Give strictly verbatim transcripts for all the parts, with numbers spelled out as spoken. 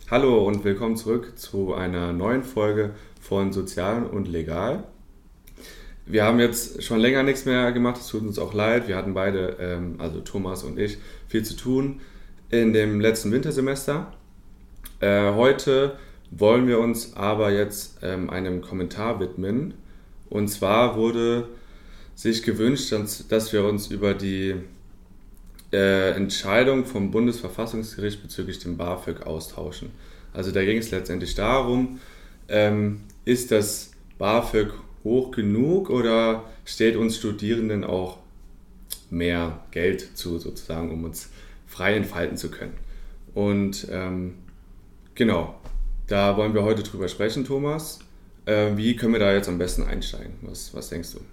Hallo und willkommen zurück zu einer neuen Folge von Sozial und Legal. Wir haben jetzt schon länger nichts mehr gemacht, es tut uns auch leid. Wir hatten beide, ähm, also Thomas und ich, viel zu tun in dem letzten Wintersemester. Äh, heute wollen wir uns aber jetzt ähm, einem Kommentar widmen. Und zwar wurde sich gewünscht, dass, dass wir uns über die äh, Entscheidung vom Bundesverfassungsgericht bezüglich dem BAföG austauschen. Also da ging es letztendlich darum, ähm, ist das BAföG hoch genug oder steht uns Studierenden auch mehr Geld zu, sozusagen, um uns frei entfalten zu können? Und ähm, genau, da wollen wir heute drüber sprechen, Thomas. Äh, wie können wir da jetzt am besten einsteigen? Was, was denkst du?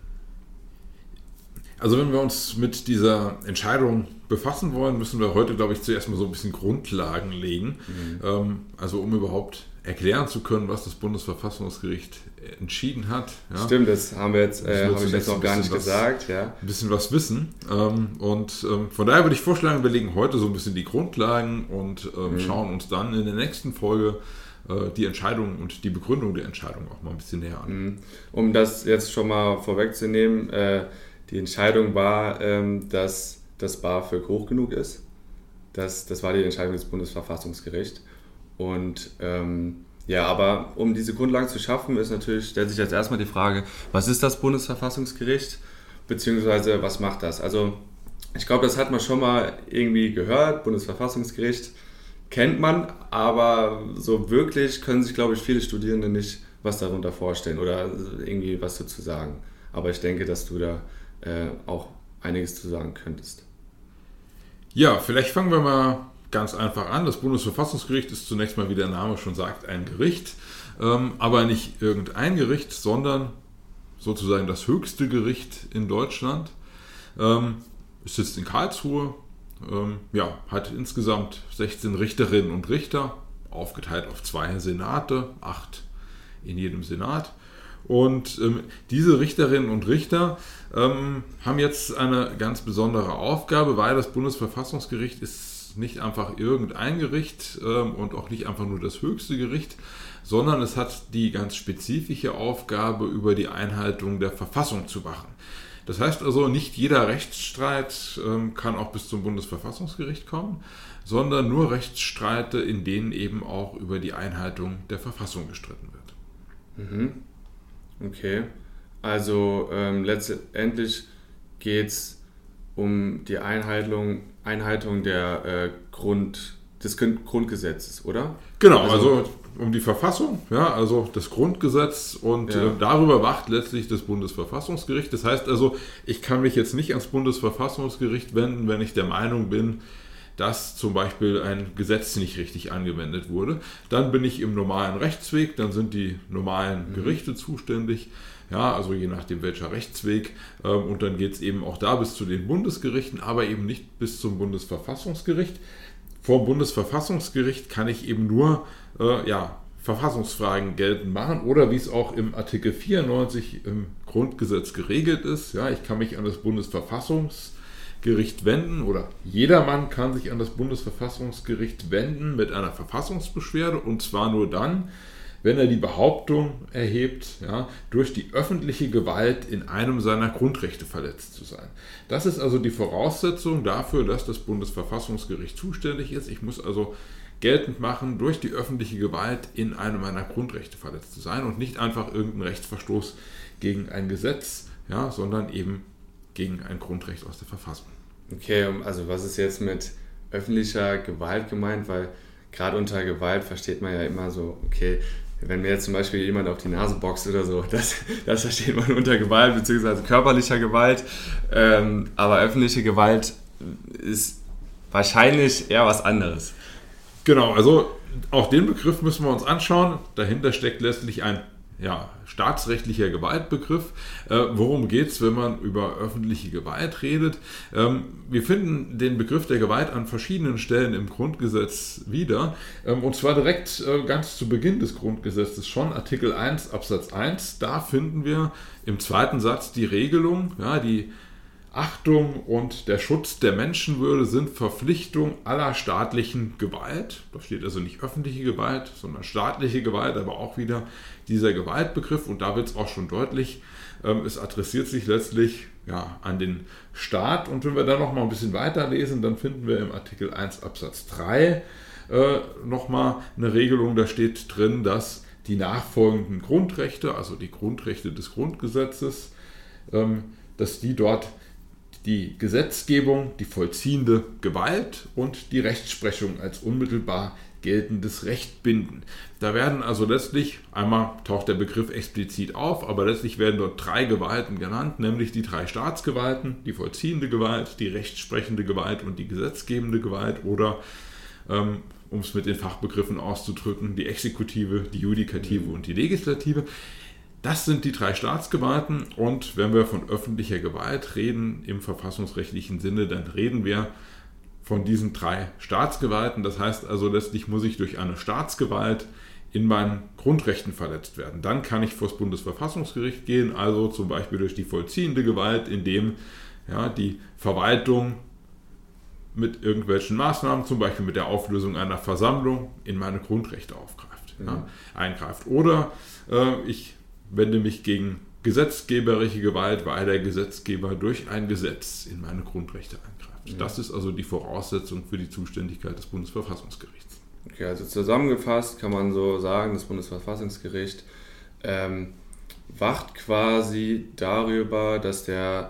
Also wenn wir uns mit dieser Entscheidung befassen wollen, müssen wir heute, glaube ich, zuerst mal so ein bisschen Grundlagen legen. Mhm. Ähm, also um überhaupt erklären zu können, was das Bundesverfassungsgericht entschieden hat. Ja. Stimmt, das haben wir jetzt, äh, habe ich jetzt noch gar nicht was, gesagt. Ja. Ein bisschen was wissen. Ähm, und ähm, von daher würde ich vorschlagen, wir legen heute so ein bisschen die Grundlagen und ähm, mhm. schauen uns dann in der nächsten Folge äh, die Entscheidung und die Begründung der Entscheidung auch mal ein bisschen näher an. Mhm. Um das jetzt schon mal vorwegzunehmen, äh, die Entscheidung war, ähm, dass das BAföG hoch genug ist. Das, das war die Entscheidung des Bundesverfassungsgerichts. Und ähm, ja, aber um diese Grundlagen zu schaffen, ist natürlich, stellt sich jetzt erstmal die Frage, was ist das Bundesverfassungsgericht, beziehungsweise was macht das? Also ich glaube, das hat man schon mal irgendwie gehört, Bundesverfassungsgericht kennt man, aber so wirklich können sich, glaube ich, viele Studierende nicht was darunter vorstellen oder irgendwie was dazu sagen. Aber ich denke, dass du da äh, auch einiges zu sagen könntest. Ja, vielleicht fangen wir mal ganz einfach an. Das Bundesverfassungsgericht ist zunächst mal, wie der Name schon sagt, ein Gericht, ähm, aber nicht irgendein Gericht, sondern sozusagen das höchste Gericht in Deutschland. Ähm, es sitzt in Karlsruhe, ähm, ja, hat insgesamt sechzehn Richterinnen und Richter, aufgeteilt auf zwei Senate, acht in jedem Senat. Und ähm, diese Richterinnen und Richter ähm, haben jetzt eine ganz besondere Aufgabe, weil das Bundesverfassungsgericht ist nicht einfach irgendein Gericht ähm, und auch nicht einfach nur das höchste Gericht, sondern es hat die ganz spezifische Aufgabe, über die Einhaltung der Verfassung zu wachen. Das heißt also, nicht jeder Rechtsstreit ähm, kann auch bis zum Bundesverfassungsgericht kommen, sondern nur Rechtsstreite, in denen eben auch über die Einhaltung der Verfassung gestritten wird. Mhm. Okay, also ähm, letztendlich geht es um die Einhaltung, Einhaltung der, äh, Grund, des Grundgesetzes, oder? Genau, also, also um die Verfassung, ja, also das Grundgesetz und ja. äh, darüber wacht letztlich das Bundesverfassungsgericht. Das heißt also, ich kann mich jetzt nicht ans Bundesverfassungsgericht wenden, wenn ich der Meinung bin, dass zum Beispiel ein Gesetz nicht richtig angewendet wurde. Dann bin ich im normalen Rechtsweg, dann sind die normalen Gerichte zuständig, ja, also je nachdem welcher Rechtsweg. Und dann geht es eben auch da bis zu den Bundesgerichten, aber eben nicht bis zum Bundesverfassungsgericht. Vor dem Bundesverfassungsgericht kann ich eben nur äh, ja, Verfassungsfragen geltend machen oder wie es auch im Artikel vierundneunzig im Grundgesetz geregelt ist. Ja, ich kann mich an das Bundesverfassungsgericht Gericht wenden oder jedermann kann sich an das Bundesverfassungsgericht wenden mit einer Verfassungsbeschwerde und zwar nur dann, wenn er die Behauptung erhebt, ja, durch die öffentliche Gewalt in einem seiner Grundrechte verletzt zu sein. Das ist also die Voraussetzung dafür, dass das Bundesverfassungsgericht zuständig ist. Ich muss also geltend machen, durch die öffentliche Gewalt in einem meiner Grundrechte verletzt zu sein und nicht einfach irgendein Rechtsverstoß gegen ein Gesetz, ja, sondern eben gegen ein Grundrecht aus der Verfassung. Okay, also was ist jetzt mit öffentlicher Gewalt gemeint? Weil gerade unter Gewalt versteht man ja immer so, okay, wenn mir jetzt zum Beispiel jemand auf die Nase boxt oder so, das, das versteht man unter Gewalt, beziehungsweise körperlicher Gewalt. Ähm, aber öffentliche Gewalt ist wahrscheinlich eher was anderes. Genau, also auch den Begriff müssen wir uns anschauen. Dahinter steckt letztlich ein ja, staatsrechtlicher Gewaltbegriff. Äh, worum geht es, wenn man über öffentliche Gewalt redet? Ähm, wir finden den Begriff der Gewalt an verschiedenen Stellen im Grundgesetz wieder. Ähm, und zwar direkt äh, ganz zu Beginn des Grundgesetzes schon, Artikel eins Absatz eins. Da finden wir im zweiten Satz die Regelung, ja, die Achtung und der Schutz der Menschenwürde sind Verpflichtung aller staatlichen Gewalt. Da steht also nicht öffentliche Gewalt, sondern staatliche Gewalt, aber auch wieder dieser Gewaltbegriff. Und da wird es auch schon deutlich, ähm, es adressiert sich letztlich ja, an den Staat. Und wenn wir da noch mal ein bisschen weiterlesen, dann finden wir im Artikel eins Absatz drei äh, noch mal eine Regelung. Da steht drin, dass die nachfolgenden Grundrechte, also die Grundrechte des Grundgesetzes, ähm, dass die dort die Gesetzgebung, die vollziehende Gewalt und die Rechtsprechung als unmittelbar geltendes Recht binden. Da werden also letztlich, einmal taucht der Begriff explizit auf, aber letztlich werden dort drei Gewalten genannt, nämlich die drei Staatsgewalten, die vollziehende Gewalt, die rechtsprechende Gewalt und die gesetzgebende Gewalt oder, ähm, um es mit den Fachbegriffen auszudrücken, die Exekutive, die Judikative und die Legislative. Das sind die drei Staatsgewalten und wenn wir von öffentlicher Gewalt reden im verfassungsrechtlichen Sinne, dann reden wir von diesen drei Staatsgewalten. Das heißt also, letztlich muss ich durch eine Staatsgewalt in meinen Grundrechten verletzt werden. Dann kann ich vor das Bundesverfassungsgericht gehen, also zum Beispiel durch die vollziehende Gewalt, indem ja, die Verwaltung mit irgendwelchen Maßnahmen, zum Beispiel mit der Auflösung einer Versammlung, in meine Grundrechte aufgreift, mhm. ja, eingreift. Oder äh, ich wende mich gegen gesetzgeberische Gewalt, weil der Gesetzgeber durch ein Gesetz in meine Grundrechte eingreift. Ja. Das ist also die Voraussetzung für die Zuständigkeit des Bundesverfassungsgerichts. Okay, also zusammengefasst kann man so sagen, das Bundesverfassungsgericht ähm, wacht quasi darüber, dass der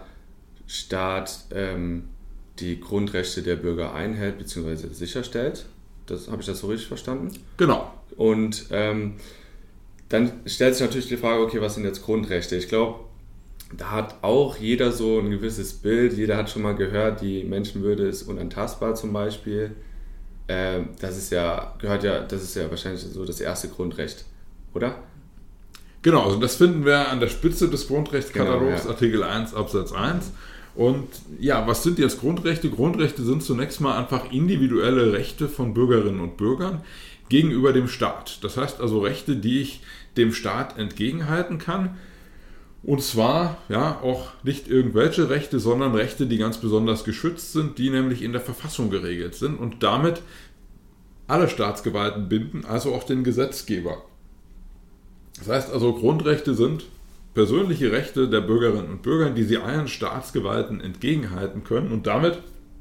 Staat ähm, die Grundrechte der Bürger einhält bzw. sicherstellt. Das, habe ich das so richtig verstanden? Genau. Und ähm, dann stellt sich natürlich die Frage, okay, was sind jetzt Grundrechte? Ich glaube, da hat auch jeder so ein gewisses Bild. Jeder hat schon mal gehört, die Menschenwürde ist unantastbar zum Beispiel. Ähm, das ist ja, gehört ja, das ist ja wahrscheinlich so das erste Grundrecht, oder? Genau, also das finden wir an der Spitze des Grundrechtskatalogs, genau, ja. Artikel eins Absatz eins. Und ja, was sind jetzt Grundrechte? Grundrechte sind zunächst mal einfach individuelle Rechte von Bürgerinnen und Bürgern gegenüber dem Staat. Das heißt also Rechte, die ich dem Staat entgegenhalten kann. Und zwar ja auch nicht irgendwelche Rechte, sondern Rechte, die ganz besonders geschützt sind, die nämlich in der Verfassung geregelt sind und damit alle Staatsgewalten binden, also auch den Gesetzgeber. Das heißt also, Grundrechte sind persönliche Rechte der Bürgerinnen und Bürger, die sie allen Staatsgewalten entgegenhalten können und damit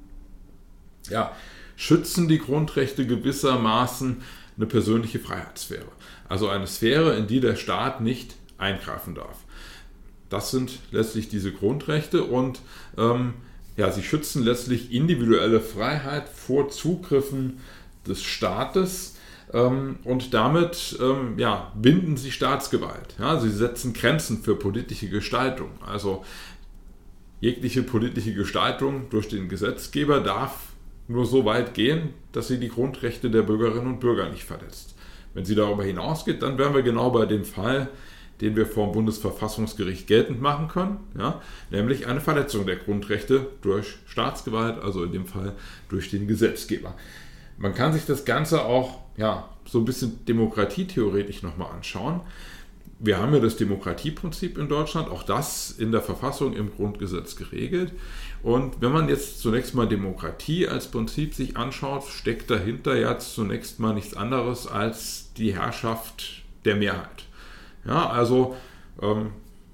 ja, schützen die Grundrechte gewissermaßen eine persönliche Freiheitssphäre. Also eine Sphäre, in die der Staat nicht eingreifen darf. Das sind letztlich diese Grundrechte und ähm, ja, sie schützen letztlich individuelle Freiheit vor Zugriffen des Staates ähm, und damit ähm, ja, binden sie Staatsgewalt. Ja, sie setzen Grenzen für politische Gestaltung. Also jegliche politische Gestaltung durch den Gesetzgeber darf nur so weit gehen, dass sie die Grundrechte der Bürgerinnen und Bürger nicht verletzt. Wenn sie darüber hinausgeht, dann wären wir genau bei dem Fall, den wir vor dem Bundesverfassungsgericht geltend machen können, ja, nämlich eine Verletzung der Grundrechte durch Staatsgewalt, also in dem Fall durch den Gesetzgeber. Man kann sich das Ganze auch ja, so ein bisschen demokratietheoretisch nochmal anschauen. Wir haben ja das Demokratieprinzip in Deutschland, auch das in der Verfassung im Grundgesetz geregelt. Und wenn man jetzt zunächst mal Demokratie als Prinzip sich anschaut, steckt dahinter jetzt zunächst mal nichts anderes als die Herrschaft der Mehrheit. Ja, also ähm,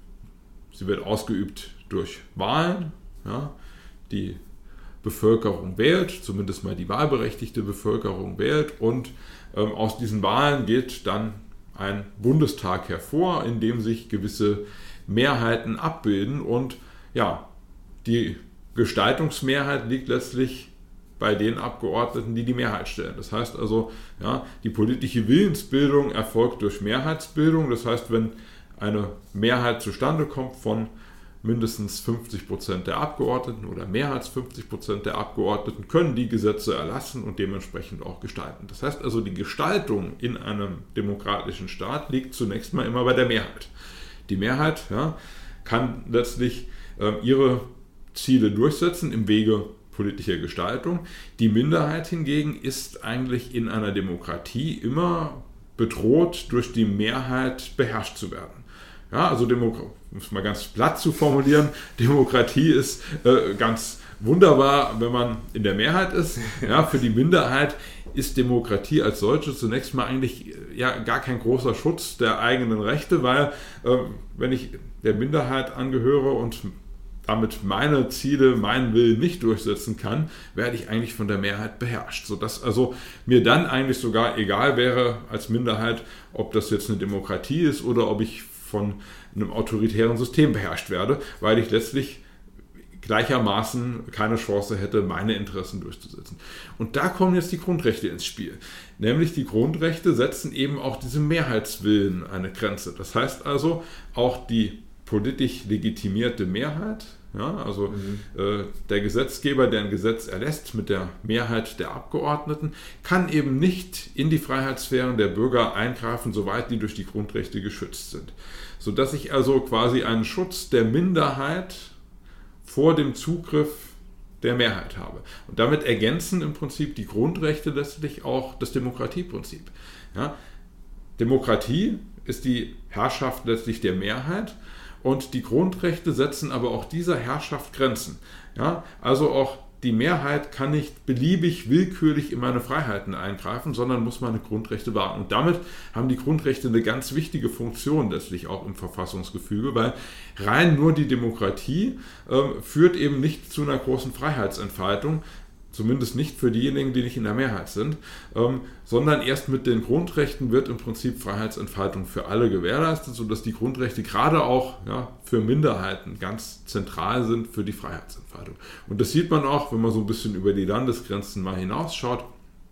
sie wird ausgeübt durch Wahlen, ja, die Bevölkerung wählt, zumindest mal die wahlberechtigte Bevölkerung wählt und ähm, aus diesen Wahlen geht dann ein Bundestag hervor, in dem sich gewisse Mehrheiten abbilden und ja, die Gestaltungsmehrheit liegt letztlich bei den Abgeordneten, die die Mehrheit stellen. Das heißt also, ja, die politische Willensbildung erfolgt durch Mehrheitsbildung. Das heißt, wenn eine Mehrheit zustande kommt von mindestens fünfzig Prozent der Abgeordneten oder mehr als fünfzig Prozent der Abgeordneten, können die Gesetze erlassen und dementsprechend auch gestalten. Das heißt also, die Gestaltung in einem demokratischen Staat liegt zunächst mal immer bei der Mehrheit. Die Mehrheit ja, kann letztlich äh, ihre Ziele durchsetzen im Wege politischer Gestaltung. Die Minderheit hingegen ist eigentlich in einer Demokratie immer bedroht, durch die Mehrheit beherrscht zu werden. Ja, also Demokratie, um es mal ganz platt zu formulieren, Demokratie ist äh, ganz wunderbar, wenn man in der Mehrheit ist. Ja, für die Minderheit ist Demokratie als solche zunächst mal eigentlich ja gar kein großer Schutz der eigenen Rechte, weil äh, wenn ich der Minderheit angehöre und damit meine Ziele, meinen Willen nicht durchsetzen kann, werde ich eigentlich von der Mehrheit beherrscht. Sodass also mir dann eigentlich sogar egal wäre als Minderheit, ob das jetzt eine Demokratie ist oder ob ich von einem autoritären System beherrscht werde, weil ich letztlich gleichermaßen keine Chance hätte, meine Interessen durchzusetzen. Und da kommen jetzt die Grundrechte ins Spiel. Nämlich die Grundrechte setzen eben auch diesem Mehrheitswillen eine Grenze. Das heißt also, auch die politisch legitimierte Mehrheit, ja, also mhm. äh, der Gesetzgeber, der ein Gesetz erlässt mit der Mehrheit der Abgeordneten, kann eben nicht in die Freiheitssphären der Bürger eingreifen, soweit die durch die Grundrechte geschützt sind. Sodass ich also quasi einen Schutz der Minderheit vor dem Zugriff der Mehrheit habe. Und damit ergänzen im Prinzip die Grundrechte letztlich auch das Demokratieprinzip. Ja, Demokratie ist die Herrschaft letztlich der Mehrheit und die Grundrechte setzen aber auch dieser Herrschaft Grenzen. Ja, also auch die Mehrheit kann nicht beliebig willkürlich in meine Freiheiten eingreifen, sondern muss meine Grundrechte wahren. Und damit haben die Grundrechte eine ganz wichtige Funktion letztlich auch im Verfassungsgefüge, weil rein nur die Demokratie äh, führt eben nicht zu einer großen Freiheitsentfaltung, zumindest nicht für diejenigen, die nicht in der Mehrheit sind, ähm, sondern erst mit den Grundrechten wird im Prinzip Freiheitsentfaltung für alle gewährleistet, sodass die Grundrechte gerade auch ja, für Minderheiten ganz zentral sind für die Freiheitsentfaltung. Und das sieht man auch, wenn man so ein bisschen über die Landesgrenzen mal hinausschaut.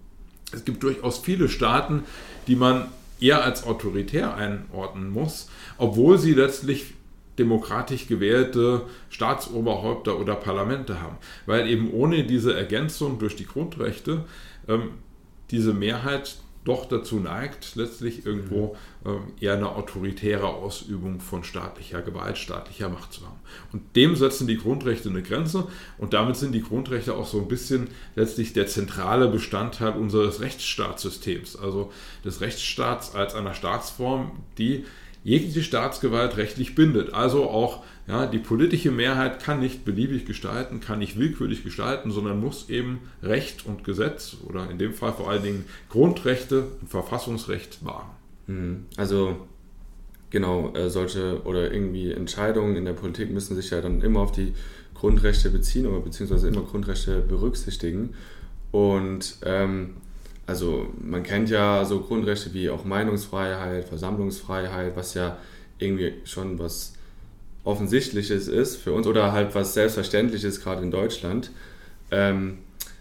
Es gibt durchaus viele Staaten, die man eher als autoritär einordnen muss, obwohl sie letztlich demokratisch gewählte Staatsoberhäupter oder Parlamente haben. Weil eben ohne diese Ergänzung durch die Grundrechte ähm, diese Mehrheit doch dazu neigt, letztlich irgendwo ähm, eher eine autoritäre Ausübung von staatlicher Gewalt, staatlicher Macht zu haben. Und dem setzen die Grundrechte eine Grenze und damit sind die Grundrechte auch so ein bisschen letztlich der zentrale Bestandteil unseres Rechtsstaatssystems, also des Rechtsstaats als einer Staatsform, die jegliche Staatsgewalt rechtlich bindet. Also auch ja, die politische Mehrheit kann nicht beliebig gestalten, kann nicht willkürlich gestalten, sondern muss eben Recht und Gesetz oder in dem Fall vor allen Dingen Grundrechte und Verfassungsrecht wahren. Also genau, äh, solche oder irgendwie Entscheidungen in der Politik müssen sich ja dann immer auf die Grundrechte beziehen oder beziehungsweise immer Grundrechte berücksichtigen. Und ähm, also man kennt ja so Grundrechte wie auch Meinungsfreiheit, Versammlungsfreiheit, was ja irgendwie schon was Offensichtliches ist für uns oder halt was Selbstverständliches, gerade in Deutschland. Ähm,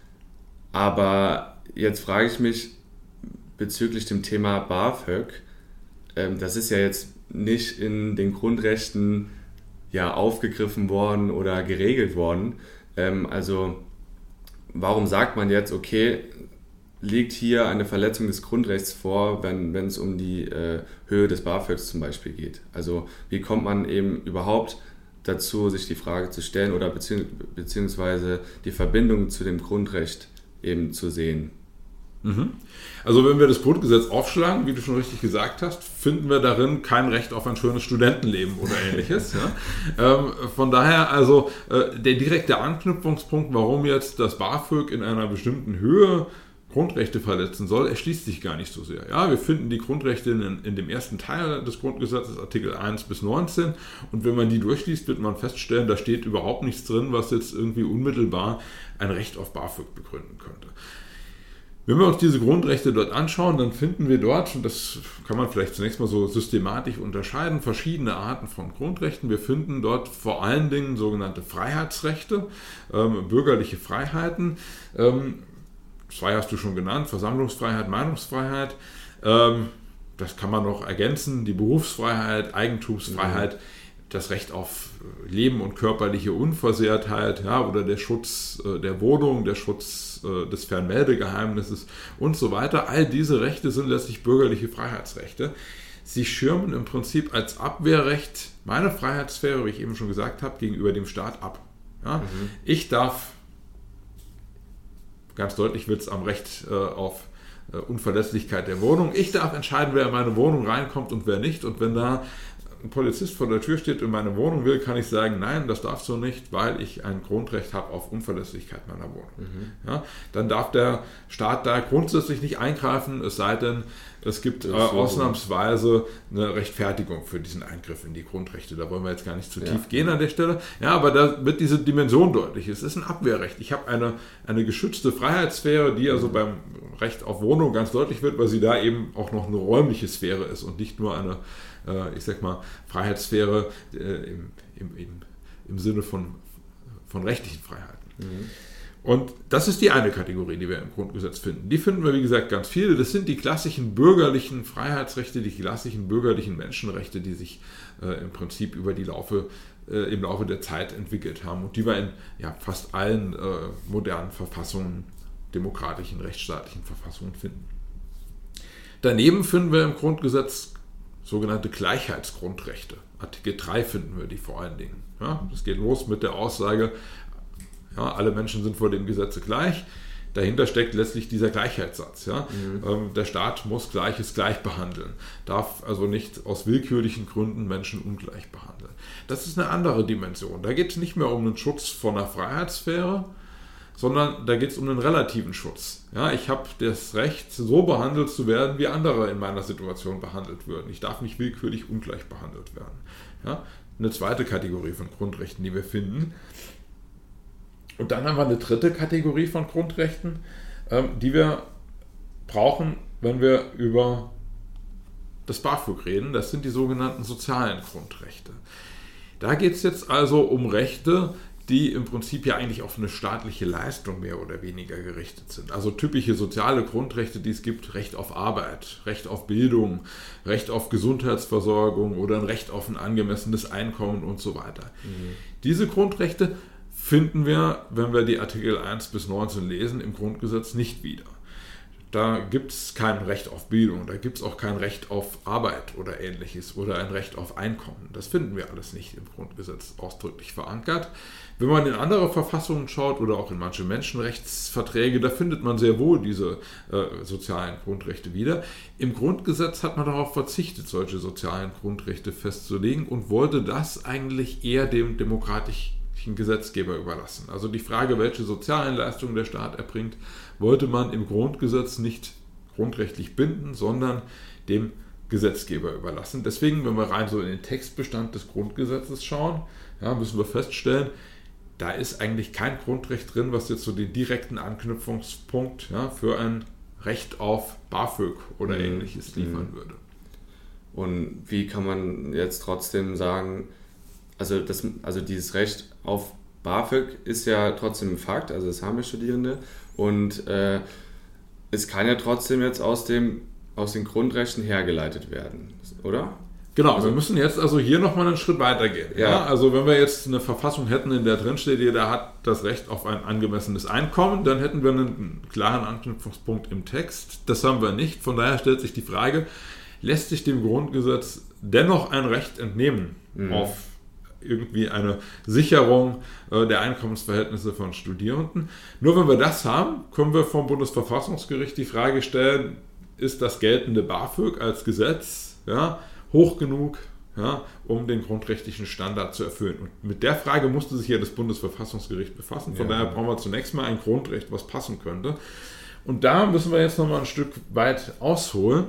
aber jetzt frage ich mich bezüglich dem Thema BAföG, ähm, das ist ja jetzt nicht in den Grundrechten ja aufgegriffen worden oder geregelt worden. Ähm, also warum sagt man jetzt, okay, liegt hier eine Verletzung des Grundrechts vor, wenn, wenn es um die äh, Höhe des BAföGs zum Beispiel geht? Also wie kommt man eben überhaupt dazu, sich die Frage zu stellen oder bezieh- beziehungsweise die Verbindung zu dem Grundrecht eben zu sehen? Mhm. Also wenn wir das Grundgesetz aufschlagen, wie du schon richtig gesagt hast, finden wir darin kein Recht auf ein schönes Studentenleben oder ähnliches. Ja? ähm, von daher also äh, der direkte Anknüpfungspunkt, warum jetzt das BAföG in einer bestimmten Höhe Grundrechte verletzen soll, erschließt sich gar nicht so sehr. Ja, wir finden die Grundrechte in, in dem ersten Teil des Grundgesetzes, Artikel eins bis neunzehn, und wenn man die durchliest, wird man feststellen, da steht überhaupt nichts drin, was jetzt irgendwie unmittelbar ein Recht auf BAföG begründen könnte. Wenn wir uns diese Grundrechte dort anschauen, dann finden wir dort, und das kann man vielleicht zunächst mal so systematisch unterscheiden, verschiedene Arten von Grundrechten. Wir finden dort vor allen Dingen sogenannte Freiheitsrechte, ähm, bürgerliche Freiheiten. Ähm, zwei hast du schon genannt, Versammlungsfreiheit, Meinungsfreiheit. Ähm, das kann man noch ergänzen, die Berufsfreiheit, Eigentumsfreiheit, mhm. das Recht auf Leben und körperliche Unversehrtheit, ja, oder der Schutz äh, der Wohnung, der Schutz äh, des Fernmeldegeheimnisses und so weiter. All diese Rechte sind letztlich bürgerliche Freiheitsrechte. Sie schirmen im Prinzip als Abwehrrecht meine Freiheitssphäre, wie ich eben schon gesagt habe, gegenüber dem Staat ab. Ja? Mhm. Ich darf, ganz deutlich wird es am Recht äh, auf äh, Unverletzlichkeit der Wohnung, ich darf entscheiden, wer in meine Wohnung reinkommt und wer nicht. Und wenn da ein Polizist vor der Tür steht und meine Wohnung will, kann ich sagen, nein, das darfst du nicht, weil ich ein Grundrecht habe auf Unverlässlichkeit meiner Wohnung. Mhm. Ja, dann darf der Staat da grundsätzlich nicht eingreifen, es sei denn, es gibt äh, ausnahmsweise eine Rechtfertigung für diesen Eingriff in die Grundrechte. Da wollen wir jetzt gar nicht zu tief ja. gehen an der Stelle. Ja, aber da wird diese Dimension deutlich. Es ist ein Abwehrrecht. Ich habe eine, eine geschützte Freiheitssphäre, die also beim Recht auf Wohnung ganz deutlich wird, weil sie da eben auch noch eine räumliche Sphäre ist und nicht nur eine, äh, ich sag mal, Freiheitssphäre äh, im, im, im, im Sinne von, von rechtlichen Freiheiten. Mhm. Und das ist die eine Kategorie, die wir im Grundgesetz finden. Die finden wir, wie gesagt, ganz viele. Das sind die klassischen bürgerlichen Freiheitsrechte, die klassischen bürgerlichen Menschenrechte, die sich äh, im Prinzip über die Laufe, äh, im Laufe der Zeit entwickelt haben und die wir in ja, fast allen äh, modernen Verfassungen, demokratischen, rechtsstaatlichen Verfassungen finden. Daneben finden wir im Grundgesetz sogenannte Gleichheitsgrundrechte. Artikel drei finden wir die vor allen Dingen. Ja, das geht los mit der Aussage, ja, alle Menschen sind vor dem Gesetze gleich. Dahinter steckt letztlich dieser Gleichheitssatz. Ja? Mhm. Ähm, der Staat muss Gleiches gleich behandeln, darf also nicht aus willkürlichen Gründen Menschen ungleich behandeln. Das ist eine andere Dimension. Da geht es nicht mehr um den Schutz von einer Freiheitssphäre, sondern da geht es um einen relativen Schutz. Ja, ich habe das Recht, so behandelt zu werden, wie andere in meiner Situation behandelt würden. Ich darf nicht willkürlich ungleich behandelt werden. Ja? Eine zweite Kategorie von Grundrechten, die wir finden. Und dann haben wir eine dritte Kategorie von Grundrechten, ähm, die wir brauchen, wenn wir über das BAföG reden. Das sind die sogenannten sozialen Grundrechte. Da geht es jetzt also um Rechte, die im Prinzip ja eigentlich auf eine staatliche Leistung mehr oder weniger gerichtet sind. Also typische soziale Grundrechte, die es gibt: Recht auf Arbeit, Recht auf Bildung, Recht auf Gesundheitsversorgung oder ein Recht auf ein angemessenes Einkommen und so weiter. Mhm. Diese Grundrechte finden wir, wenn wir die Artikel eins bis neunzehn lesen, im Grundgesetz nicht wieder. Da gibt es kein Recht auf Bildung, da gibt es auch kein Recht auf Arbeit oder ähnliches oder ein Recht auf Einkommen. Das finden wir alles nicht im Grundgesetz ausdrücklich verankert. Wenn man in andere Verfassungen schaut oder auch in manche Menschenrechtsverträge, da findet man sehr wohl diese äh, sozialen Grundrechte wieder. Im Grundgesetz hat man darauf verzichtet, solche sozialen Grundrechte festzulegen und wollte das eigentlich eher dem demokratischen Gesetzgeber überlassen. Also die Frage, welche sozialen Leistungen der Staat erbringt, wollte man im Grundgesetz nicht grundrechtlich binden, sondern dem Gesetzgeber überlassen. Deswegen, wenn wir rein so in den Textbestand des Grundgesetzes schauen, ja, müssen wir feststellen, da ist eigentlich kein Grundrecht drin, was jetzt so den direkten Anknüpfungspunkt ja, für ein Recht auf BAföG oder mhm. ähnliches liefern mhm. würde. Und wie kann man jetzt trotzdem sagen, Also, das, also dieses Recht auf BAföG ist ja trotzdem ein Fakt, also das haben wir Studierende und äh, es kann ja trotzdem jetzt aus, dem, aus den Grundrechten hergeleitet werden, oder? Genau, also, wir müssen jetzt also hier nochmal einen Schritt weiter gehen. Ja. Ja, also wenn wir jetzt eine Verfassung hätten, in der drin steht, jeder hat das Recht auf ein angemessenes Einkommen, dann hätten wir einen klaren Anknüpfungspunkt im Text. Das haben wir nicht, von daher stellt sich die Frage, lässt sich dem Grundgesetz dennoch ein Recht entnehmen mhm. auf irgendwie eine Sicherung äh, der Einkommensverhältnisse von Studierenden. Nur wenn wir das haben, können wir vom Bundesverfassungsgericht die Frage stellen, ist das geltende BAföG als Gesetz ja, hoch genug, ja, um den grundrechtlichen Standard zu erfüllen? Und mit der Frage musste sich ja das Bundesverfassungsgericht befassen. Von ja. daher brauchen wir zunächst mal ein Grundrecht, was passen könnte. Und da müssen wir jetzt nochmal ein Stück weit ausholen.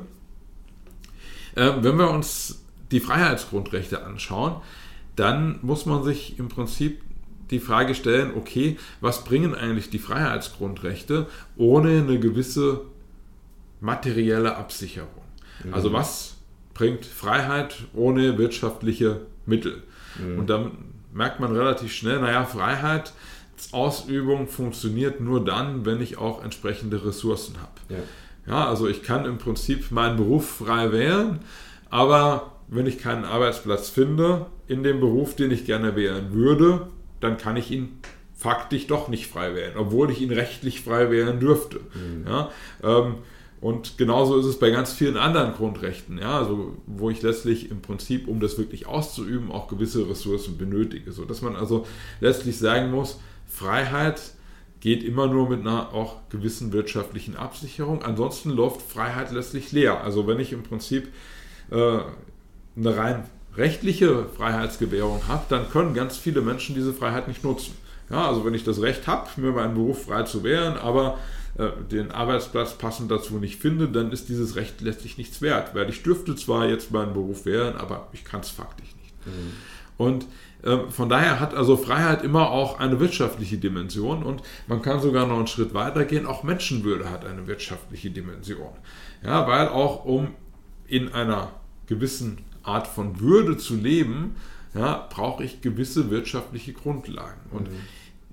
Äh, wenn wir uns die Freiheitsgrundrechte anschauen, dann muss man sich im Prinzip die Frage stellen, okay, was bringen eigentlich die Freiheitsgrundrechte ohne eine gewisse materielle Absicherung? Mhm. Also was bringt Freiheit ohne wirtschaftliche Mittel? Mhm. Und dann merkt man relativ schnell, naja, Freiheitsausübung funktioniert nur dann, wenn ich auch entsprechende Ressourcen habe. Ja. Ja, also ich kann im Prinzip meinen Beruf frei wählen, aber wenn ich keinen Arbeitsplatz finde in dem Beruf, den ich gerne wählen würde, dann kann ich ihn faktisch doch nicht frei wählen, obwohl ich ihn rechtlich frei wählen dürfte. Mhm. Ja, ähm, und genauso ist es bei ganz vielen anderen Grundrechten, ja, also wo ich letztlich im Prinzip, um das wirklich auszuüben, auch gewisse Ressourcen benötige. Sodass man also letztlich sagen muss, Freiheit geht immer nur mit einer auch gewissen wirtschaftlichen Absicherung. Ansonsten läuft Freiheit letztlich leer. Also wenn ich im Prinzip äh, eine rein rechtliche Freiheitsgewährung habe, dann können ganz viele Menschen diese Freiheit nicht nutzen. Ja, also wenn ich das Recht habe, mir meinen Beruf frei zu wählen, aber äh, den Arbeitsplatz passend dazu nicht finde, dann ist dieses Recht letztlich nichts wert, weil ich dürfte zwar jetzt meinen Beruf wählen, aber ich kann es faktisch nicht. Mhm. Und äh, von daher hat also Freiheit immer auch eine wirtschaftliche Dimension und man kann sogar noch einen Schritt weiter gehen, auch Menschenwürde hat eine wirtschaftliche Dimension. Ja, weil auch um in einer gewissen Art von Würde zu leben, ja, brauche ich gewisse wirtschaftliche Grundlagen. Und mhm.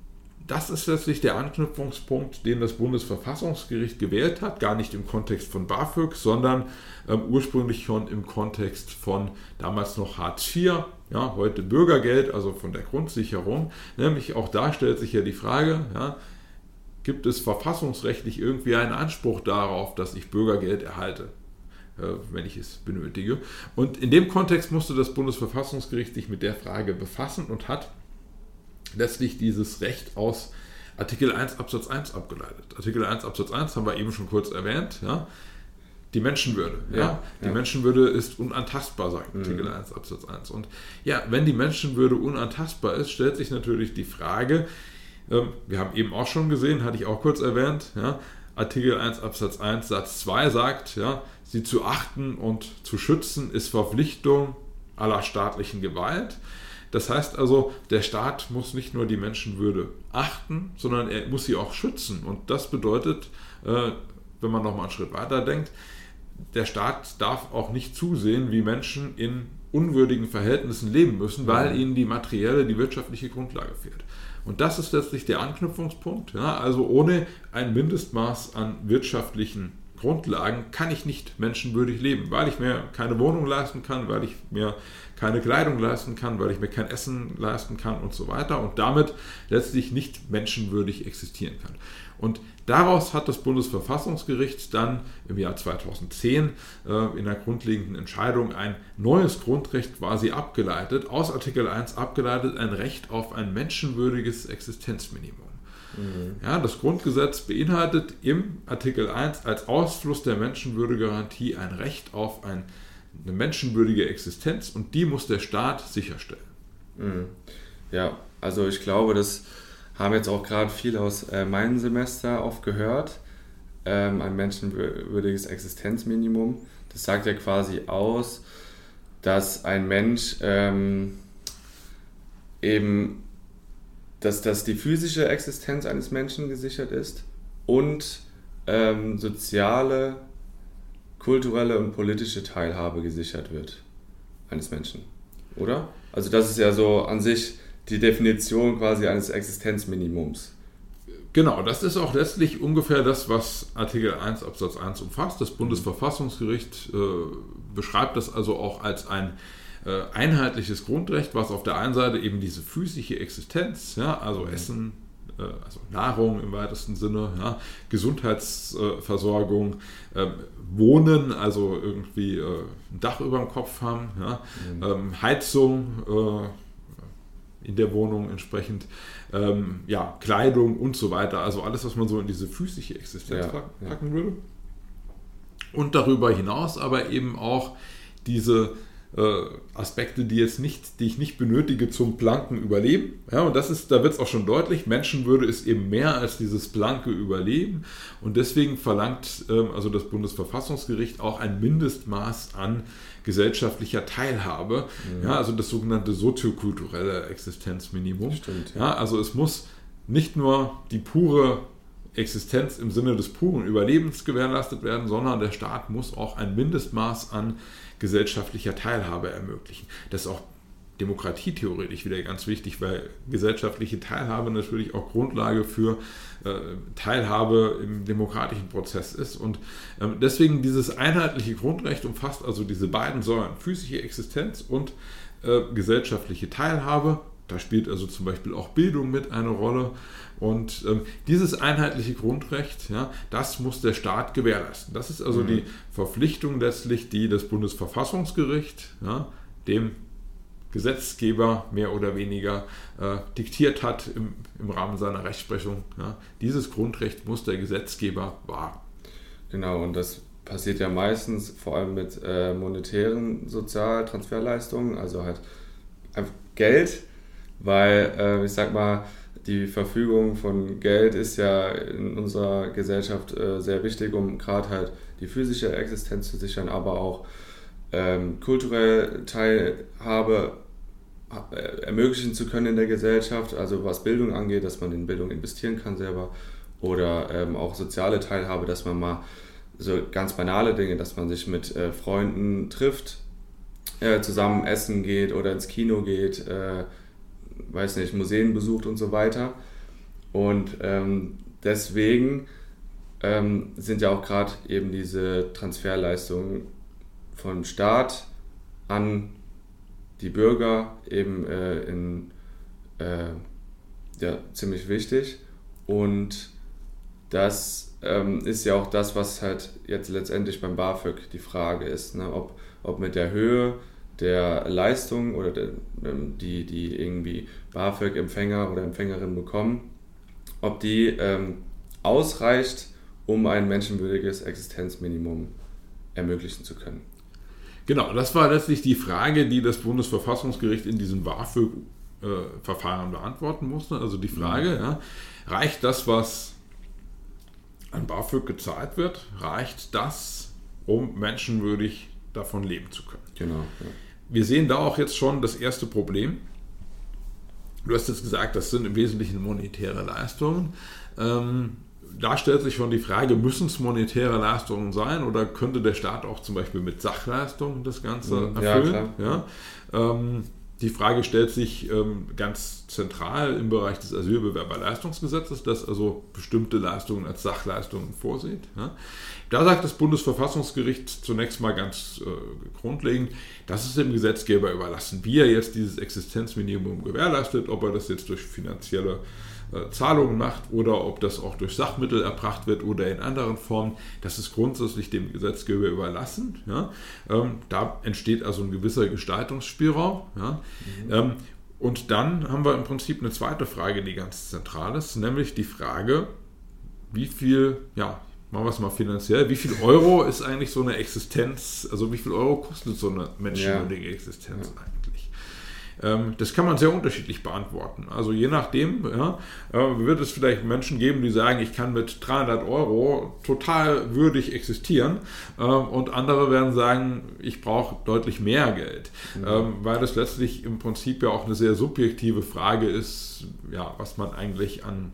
das ist letztlich der Anknüpfungspunkt, den das Bundesverfassungsgericht gewählt hat, gar nicht im Kontext von BAföG, sondern ähm, ursprünglich schon im Kontext von damals noch Hartz vier, ja, heute Bürgergeld, also von der Grundsicherung. Nämlich auch da stellt sich ja die Frage, ja, gibt es verfassungsrechtlich irgendwie einen Anspruch darauf, dass ich Bürgergeld erhalte, wenn ich es benötige. Und in dem Kontext musste das Bundesverfassungsgericht sich mit der Frage befassen und hat letztlich dieses Recht aus Artikel eins Absatz eins abgeleitet. Artikel eins Absatz eins haben wir eben schon kurz erwähnt, ja, die Menschenwürde. Ja, ja. Die ja. Menschenwürde ist unantastbar, sagt mhm. Artikel eins Absatz eins. Und ja, wenn die Menschenwürde unantastbar ist, stellt sich natürlich die Frage, ähm, wir haben eben auch schon gesehen, hatte ich auch kurz erwähnt, ja, Artikel eins Absatz eins Satz zwei sagt, ja, sie zu achten und zu schützen ist Verpflichtung aller staatlichen Gewalt. Das heißt also, der Staat muss nicht nur die Menschenwürde achten, sondern er muss sie auch schützen. Und das bedeutet, äh, wenn man nochmal einen Schritt weiter denkt, der Staat darf auch nicht zusehen, wie Menschen in unwürdigen Verhältnissen leben müssen, weil ihnen die materielle, die wirtschaftliche Grundlage fehlt. Und das ist letztlich der Anknüpfungspunkt. Ja, also ohne ein Mindestmaß an wirtschaftlichen Grundlagen kann ich nicht menschenwürdig leben, weil ich mir keine Wohnung leisten kann, weil ich mir keine Kleidung leisten kann, weil ich mir kein Essen leisten kann und so weiter und damit letztlich nicht menschenwürdig existieren kann. Und daraus hat das Bundesverfassungsgericht dann im Jahr zweitausendzehn äh, in der grundlegenden Entscheidung ein neues Grundrecht quasi abgeleitet, aus Artikel eins abgeleitet, ein Recht auf ein menschenwürdiges Existenzminimum. Mhm. Ja, das Grundgesetz beinhaltet im Artikel eins als Ausfluss der Menschenwürdegarantie ein Recht auf ein, eine menschenwürdige Existenz und die muss der Staat sicherstellen. Mhm. Ja, also ich glaube, das haben jetzt auch gerade viele aus äh, meinem Semester oft gehört, ähm, ein menschenwürdiges Existenzminimum. Das sagt ja quasi aus, dass ein Mensch ähm, eben, dass, dass die physische Existenz eines Menschen gesichert ist und ähm, soziale, kulturelle und politische Teilhabe gesichert wird eines Menschen, oder? Also das ist ja so an sich die Definition quasi eines Existenzminimums. Genau, das ist auch letztlich ungefähr das, was Artikel eins Absatz eins umfasst. Das Bundesverfassungsgericht äh, beschreibt das also auch als ein äh, einheitliches Grundrecht, was auf der einen Seite eben diese physische Existenz, ja, also Essen, äh, also Nahrung im weitesten Sinne, ja, Gesundheitsversorgung, äh, Wohnen, also irgendwie äh, ein Dach über dem Kopf haben, ja, mhm. ähm, Heizung, äh, in der Wohnung entsprechend, ähm, ja, Kleidung und so weiter, also alles, was man so in diese physische Existenz ja, packen ja. würde. Und darüber hinaus aber eben auch diese äh, Aspekte, die jetzt nicht, die ich nicht benötige zum blanken Überleben. Ja, und das ist, da wird es auch schon deutlich, Menschenwürde ist eben mehr als dieses blanke Überleben und deswegen verlangt ähm, also das Bundesverfassungsgericht auch ein Mindestmaß an gesellschaftlicher Teilhabe, mhm. ja, also das sogenannte soziokulturelle Existenzminimum. Stimmt, ja. Ja, also es muss nicht nur die pure Existenz im Sinne des puren Überlebens gewährleistet werden, sondern der Staat muss auch ein Mindestmaß an gesellschaftlicher Teilhabe ermöglichen. Das ist auch demokratietheoretisch wieder ganz wichtig, weil gesellschaftliche Teilhabe natürlich auch Grundlage für äh, Teilhabe im demokratischen Prozess ist. Und ähm, deswegen dieses einheitliche Grundrecht umfasst also diese beiden Säulen, physische Existenz und äh, gesellschaftliche Teilhabe. Da spielt also zum Beispiel auch Bildung mit eine Rolle. Und ähm, dieses einheitliche Grundrecht, ja, das muss der Staat gewährleisten. Das ist also mhm. die Verpflichtung letztlich, die das Bundesverfassungsgericht ja, dem Gesetzgeber mehr oder weniger äh, diktiert hat im, im Rahmen seiner Rechtsprechung. Ja. Dieses Grundrecht muss der Gesetzgeber wahren. Genau, und das passiert ja meistens vor allem mit äh, monetären Sozialtransferleistungen, also halt einfach Geld, weil äh, ich sag mal, die Verfügung von Geld ist ja in unserer Gesellschaft äh, sehr wichtig, um gerade halt die physische Existenz zu sichern, aber auch ähm, kulturelle Teilhabe äh, ermöglichen zu können in der Gesellschaft, also was Bildung angeht, dass man in Bildung investieren kann selber, oder ähm, auch soziale Teilhabe, dass man mal so ganz banale Dinge, dass man sich mit äh, Freunden trifft, äh, zusammen essen geht oder ins Kino geht, äh, weiß nicht, Museen besucht und so weiter. Und ähm, deswegen ähm, sind ja auch gerade eben diese Transferleistungen vom Staat an die Bürger eben äh, in, äh, ja, ziemlich wichtig. Und das ähm, ist ja auch das, was halt jetzt letztendlich beim BAföG die Frage ist, ne? ob, ob mit der Höhe der Leistung oder der, die, die irgendwie BAföG-Empfänger oder Empfängerinnen bekommen, ob die ähm, ausreicht, um ein menschenwürdiges Existenzminimum ermöglichen zu können. Genau, das war letztlich die Frage, die das Bundesverfassungsgericht in diesem BAföG-Verfahren beantworten musste. Also die Frage, ja, reicht das, was an BAföG gezahlt wird, reicht das, um menschenwürdig davon leben zu können? Genau. Ja. Wir sehen da auch jetzt schon das erste Problem. Du hast jetzt gesagt, das sind im Wesentlichen monetäre Leistungen. Ähm, da stellt sich schon die Frage, müssen es monetäre Leistungen sein oder könnte der Staat auch zum Beispiel mit Sachleistungen das Ganze erfüllen? Ja, klar. Ja? Ähm, die Frage stellt sich ähm, ganz zentral im Bereich des Asylbewerberleistungsgesetzes, das also bestimmte Leistungen als Sachleistungen vorsieht. Ja? Da sagt das Bundesverfassungsgericht zunächst mal ganz äh, grundlegend, das ist dem Gesetzgeber überlassen, wie er jetzt dieses Existenzminimum gewährleistet, ob er das jetzt durch finanzielle äh, Zahlungen macht oder ob das auch durch Sachmittel erbracht wird oder in anderen Formen. Das ist grundsätzlich dem Gesetzgeber überlassen. Ja? Ähm, da entsteht also ein gewisser Gestaltungsspielraum. Ja? Mhm. Ähm, und dann haben wir im Prinzip eine zweite Frage, die ganz zentral ist, nämlich die Frage, wie viel, ja, machen wir es mal finanziell, wie viel Euro ist eigentlich so eine Existenz, also wie viel Euro kostet so eine menschenwürdige ja. Existenz ja. eigentlich? Ähm, das kann man sehr unterschiedlich beantworten. Also je nachdem ja, äh, wird es vielleicht Menschen geben, die sagen, ich kann mit dreihundert Euro total würdig existieren äh, und andere werden sagen, ich brauche deutlich mehr Geld, mhm. ähm, weil das letztlich im Prinzip ja auch eine sehr subjektive Frage ist, ja, was man eigentlich an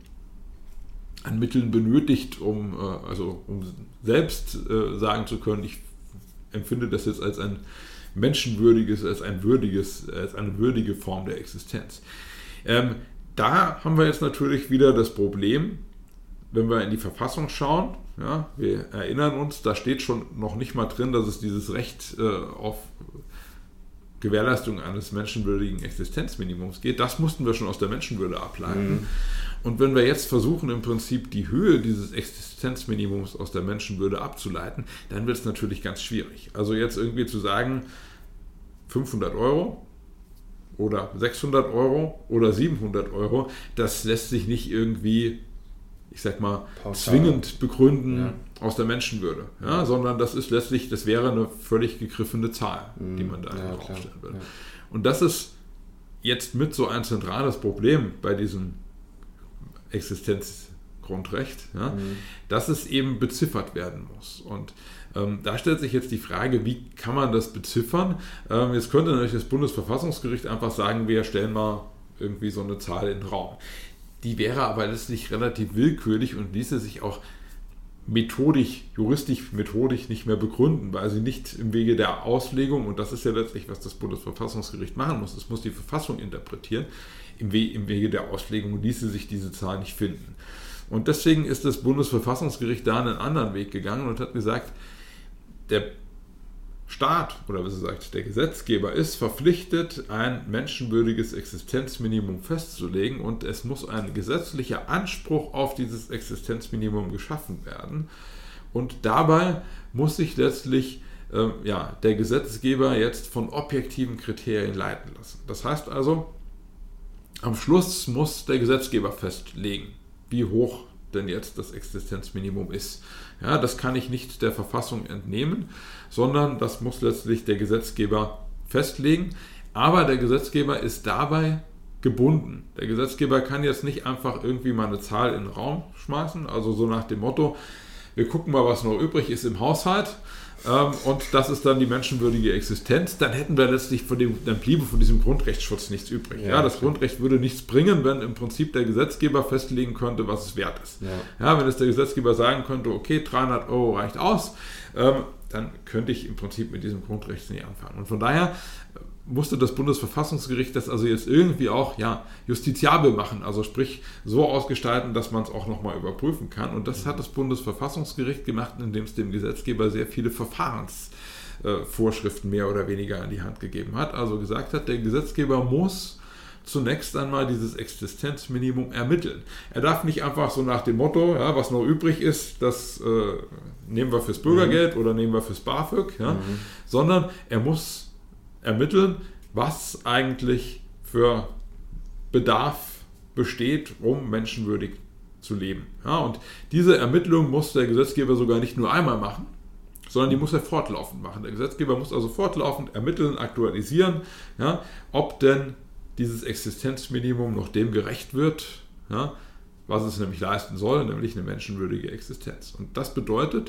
an Mitteln benötigt, um, äh, also, um selbst äh, sagen zu können, ich empfinde das jetzt als ein menschenwürdiges, als ein würdiges, als eine würdige Form der Existenz. Ähm, da haben wir jetzt natürlich wieder das Problem, wenn wir in die Verfassung schauen, ja, wir erinnern uns, da steht schon noch nicht mal drin, dass es dieses Recht äh, auf Gewährleistung eines menschenwürdigen Existenzminimums geht. Das mussten wir schon aus der Menschenwürde ableiten. Mhm. Und wenn wir jetzt versuchen, im Prinzip die Höhe dieses Existenzminimums aus der Menschenwürde abzuleiten, dann wird es natürlich ganz schwierig. Also jetzt irgendwie zu sagen, fünfhundert Euro oder sechshundert Euro oder siebenhundert Euro, das lässt sich nicht irgendwie, ich sag mal, pauschal zwingend begründen ja. aus der Menschenwürde, ja, ja. sondern das ist letztlich, das wäre eine völlig gegriffene Zahl, mhm. die man da ja, aufstellen würde. Ja. Und das ist jetzt mit so ein zentrales Problem bei diesem Existenzgrundrecht, ja, mhm. dass es eben beziffert werden muss. Und ähm, da stellt sich jetzt die Frage, wie kann man das beziffern? Ähm, jetzt könnte natürlich das Bundesverfassungsgericht einfach sagen, wir stellen mal irgendwie so eine Zahl in den Raum. Die wäre aber letztlich relativ willkürlich und ließe sich auch methodisch, juristisch, methodisch nicht mehr begründen, weil sie nicht im Wege der Auslegung, und das ist ja letztlich, was das Bundesverfassungsgericht machen muss, es muss die Verfassung interpretieren, im, We- im Wege der Auslegung ließe sich diese Zahl nicht finden. Und deswegen ist das Bundesverfassungsgericht da einen anderen Weg gegangen und hat gesagt, der Staat, oder besser gesagt, der Gesetzgeber ist verpflichtet, ein menschenwürdiges Existenzminimum festzulegen und es muss ein gesetzlicher Anspruch auf dieses Existenzminimum geschaffen werden. Und dabei muss sich letztlich äh, ja, der Gesetzgeber jetzt von objektiven Kriterien leiten lassen. Das heißt also, am Schluss muss der Gesetzgeber festlegen, wie hoch denn jetzt das Existenzminimum ist. Ja, das kann ich nicht der Verfassung entnehmen, sondern das muss letztlich der Gesetzgeber festlegen. Aber der Gesetzgeber ist dabei gebunden. Der Gesetzgeber kann jetzt nicht einfach irgendwie mal eine Zahl in den Raum schmeißen, also so nach dem Motto, wir gucken mal, was noch übrig ist im Haushalt, ähm, und das ist dann die menschenwürdige Existenz. Dann hätten wir letztlich von dem, dann bliebe von diesem Grundrechtsschutz nichts übrig. Ja, ja, das klar. Grundrecht würde nichts bringen, wenn im Prinzip der Gesetzgeber festlegen könnte, was es wert ist. Ja, ja, wenn es der Gesetzgeber sagen könnte, okay, dreihundert Euro reicht aus, ähm, dann könnte ich im Prinzip mit diesem Grundrecht nicht anfangen. Und von daher musste das Bundesverfassungsgericht das also jetzt irgendwie auch ja, justiziabel machen, also sprich so ausgestalten, dass man es auch nochmal überprüfen kann. Und das hat das Bundesverfassungsgericht gemacht, indem es dem Gesetzgeber sehr viele Verfahrensvorschriften mehr oder weniger an die Hand gegeben hat. Also gesagt hat, der Gesetzgeber muss zunächst einmal dieses Existenzminimum ermitteln. Er darf nicht einfach so nach dem Motto, ja, was noch übrig ist, das äh, nehmen wir fürs Bürgergeld mhm. oder nehmen wir fürs BAföG, ja, mhm. sondern er muss ermitteln, was eigentlich für Bedarf besteht, um menschenwürdig zu leben. Ja, und diese Ermittlung muss der Gesetzgeber sogar nicht nur einmal machen, sondern die muss er fortlaufend machen. Der Gesetzgeber muss also fortlaufend ermitteln, aktualisieren, ja, ob denn dieses Existenzminimum noch dem gerecht wird, ja, was es nämlich leisten soll, nämlich eine menschenwürdige Existenz. Und das bedeutet,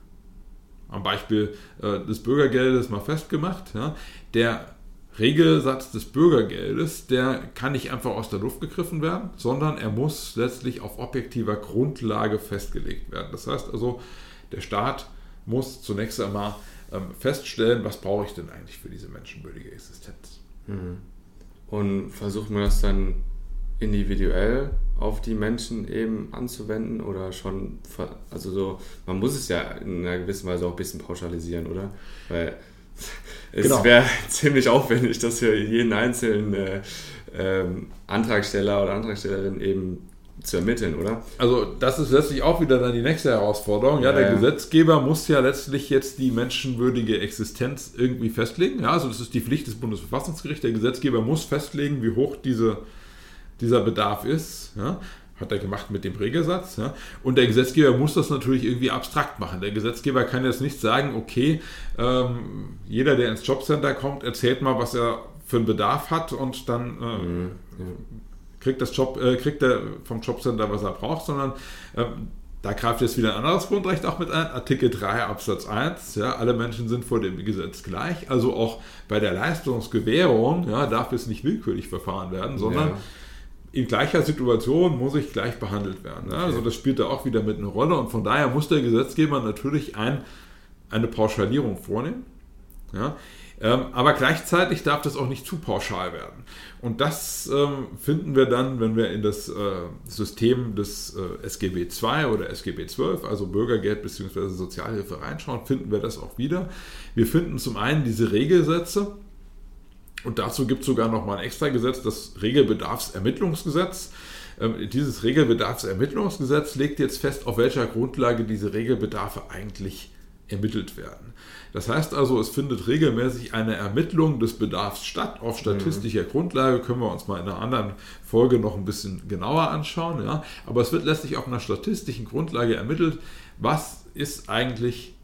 am Beispiel äh, des Bürgergeldes mal festgemacht, ja, der Regelsatz des Bürgergeldes, der kann nicht einfach aus der Luft gegriffen werden, sondern er muss letztlich auf objektiver Grundlage festgelegt werden. Das heißt also, der Staat muss zunächst einmal ähm, feststellen, was brauche ich denn eigentlich für diese menschenwürdige Existenz. Mhm. Und versucht man das dann individuell auf die Menschen eben anzuwenden oder schon, also so, man muss es ja in einer gewissen Weise auch ein bisschen pauschalisieren, oder? Weil es genau. wäre ziemlich aufwendig, das für jeden einzelnen äh, ähm, Antragsteller oder Antragstellerin eben zu ermitteln, oder? Also das ist letztlich auch wieder dann die nächste Herausforderung. Ja, ja, der ja. Gesetzgeber muss ja letztlich jetzt die menschenwürdige Existenz irgendwie festlegen. Ja, also das ist die Pflicht des Bundesverfassungsgerichts. Der Gesetzgeber muss festlegen, wie hoch diese dieser Bedarf ist, ja, hat er gemacht mit dem Regelsatz. Ja, und der Gesetzgeber muss das natürlich irgendwie abstrakt machen. Der Gesetzgeber kann jetzt nicht sagen, okay, ähm, jeder, der ins Jobcenter kommt, erzählt mal, was er für einen Bedarf hat und dann äh, mhm. kriegt, das Job, äh, kriegt er vom Jobcenter, was er braucht, sondern ähm, da greift jetzt wieder ein anderes Grundrecht auch mit ein, Artikel drei Absatz eins, ja, alle Menschen sind vor dem Gesetz gleich, also auch bei der Leistungsgewährung ja, darf es nicht willkürlich verfahren werden, sondern ja. in gleicher Situation muss ich gleich behandelt werden. Ja? Okay. Also das spielt da auch wieder mit eine Rolle und von daher muss der Gesetzgeber natürlich ein, eine Pauschalierung vornehmen. Ja? Ähm, aber gleichzeitig darf das auch nicht zu pauschal werden. Und das ähm, finden wir dann, wenn wir in das äh, System des äh, S G B zwei oder S G B zwölf, also Bürgergeld bzw. Sozialhilfe reinschauen, finden wir das auch wieder. Wir finden zum einen diese Regelsätze, und dazu gibt es sogar noch mal ein extra Gesetz, das Regelbedarfsermittlungsgesetz. Ähm, dieses Regelbedarfsermittlungsgesetz legt jetzt fest, auf welcher Grundlage diese Regelbedarfe eigentlich ermittelt werden. Das heißt also, es findet regelmäßig eine Ermittlung des Bedarfs statt. Auf statistischer mhm. Grundlage können wir uns mal in einer anderen Folge noch ein bisschen genauer anschauen. Ja? Aber es wird letztlich auf einer statistischen Grundlage ermittelt, was ist eigentlich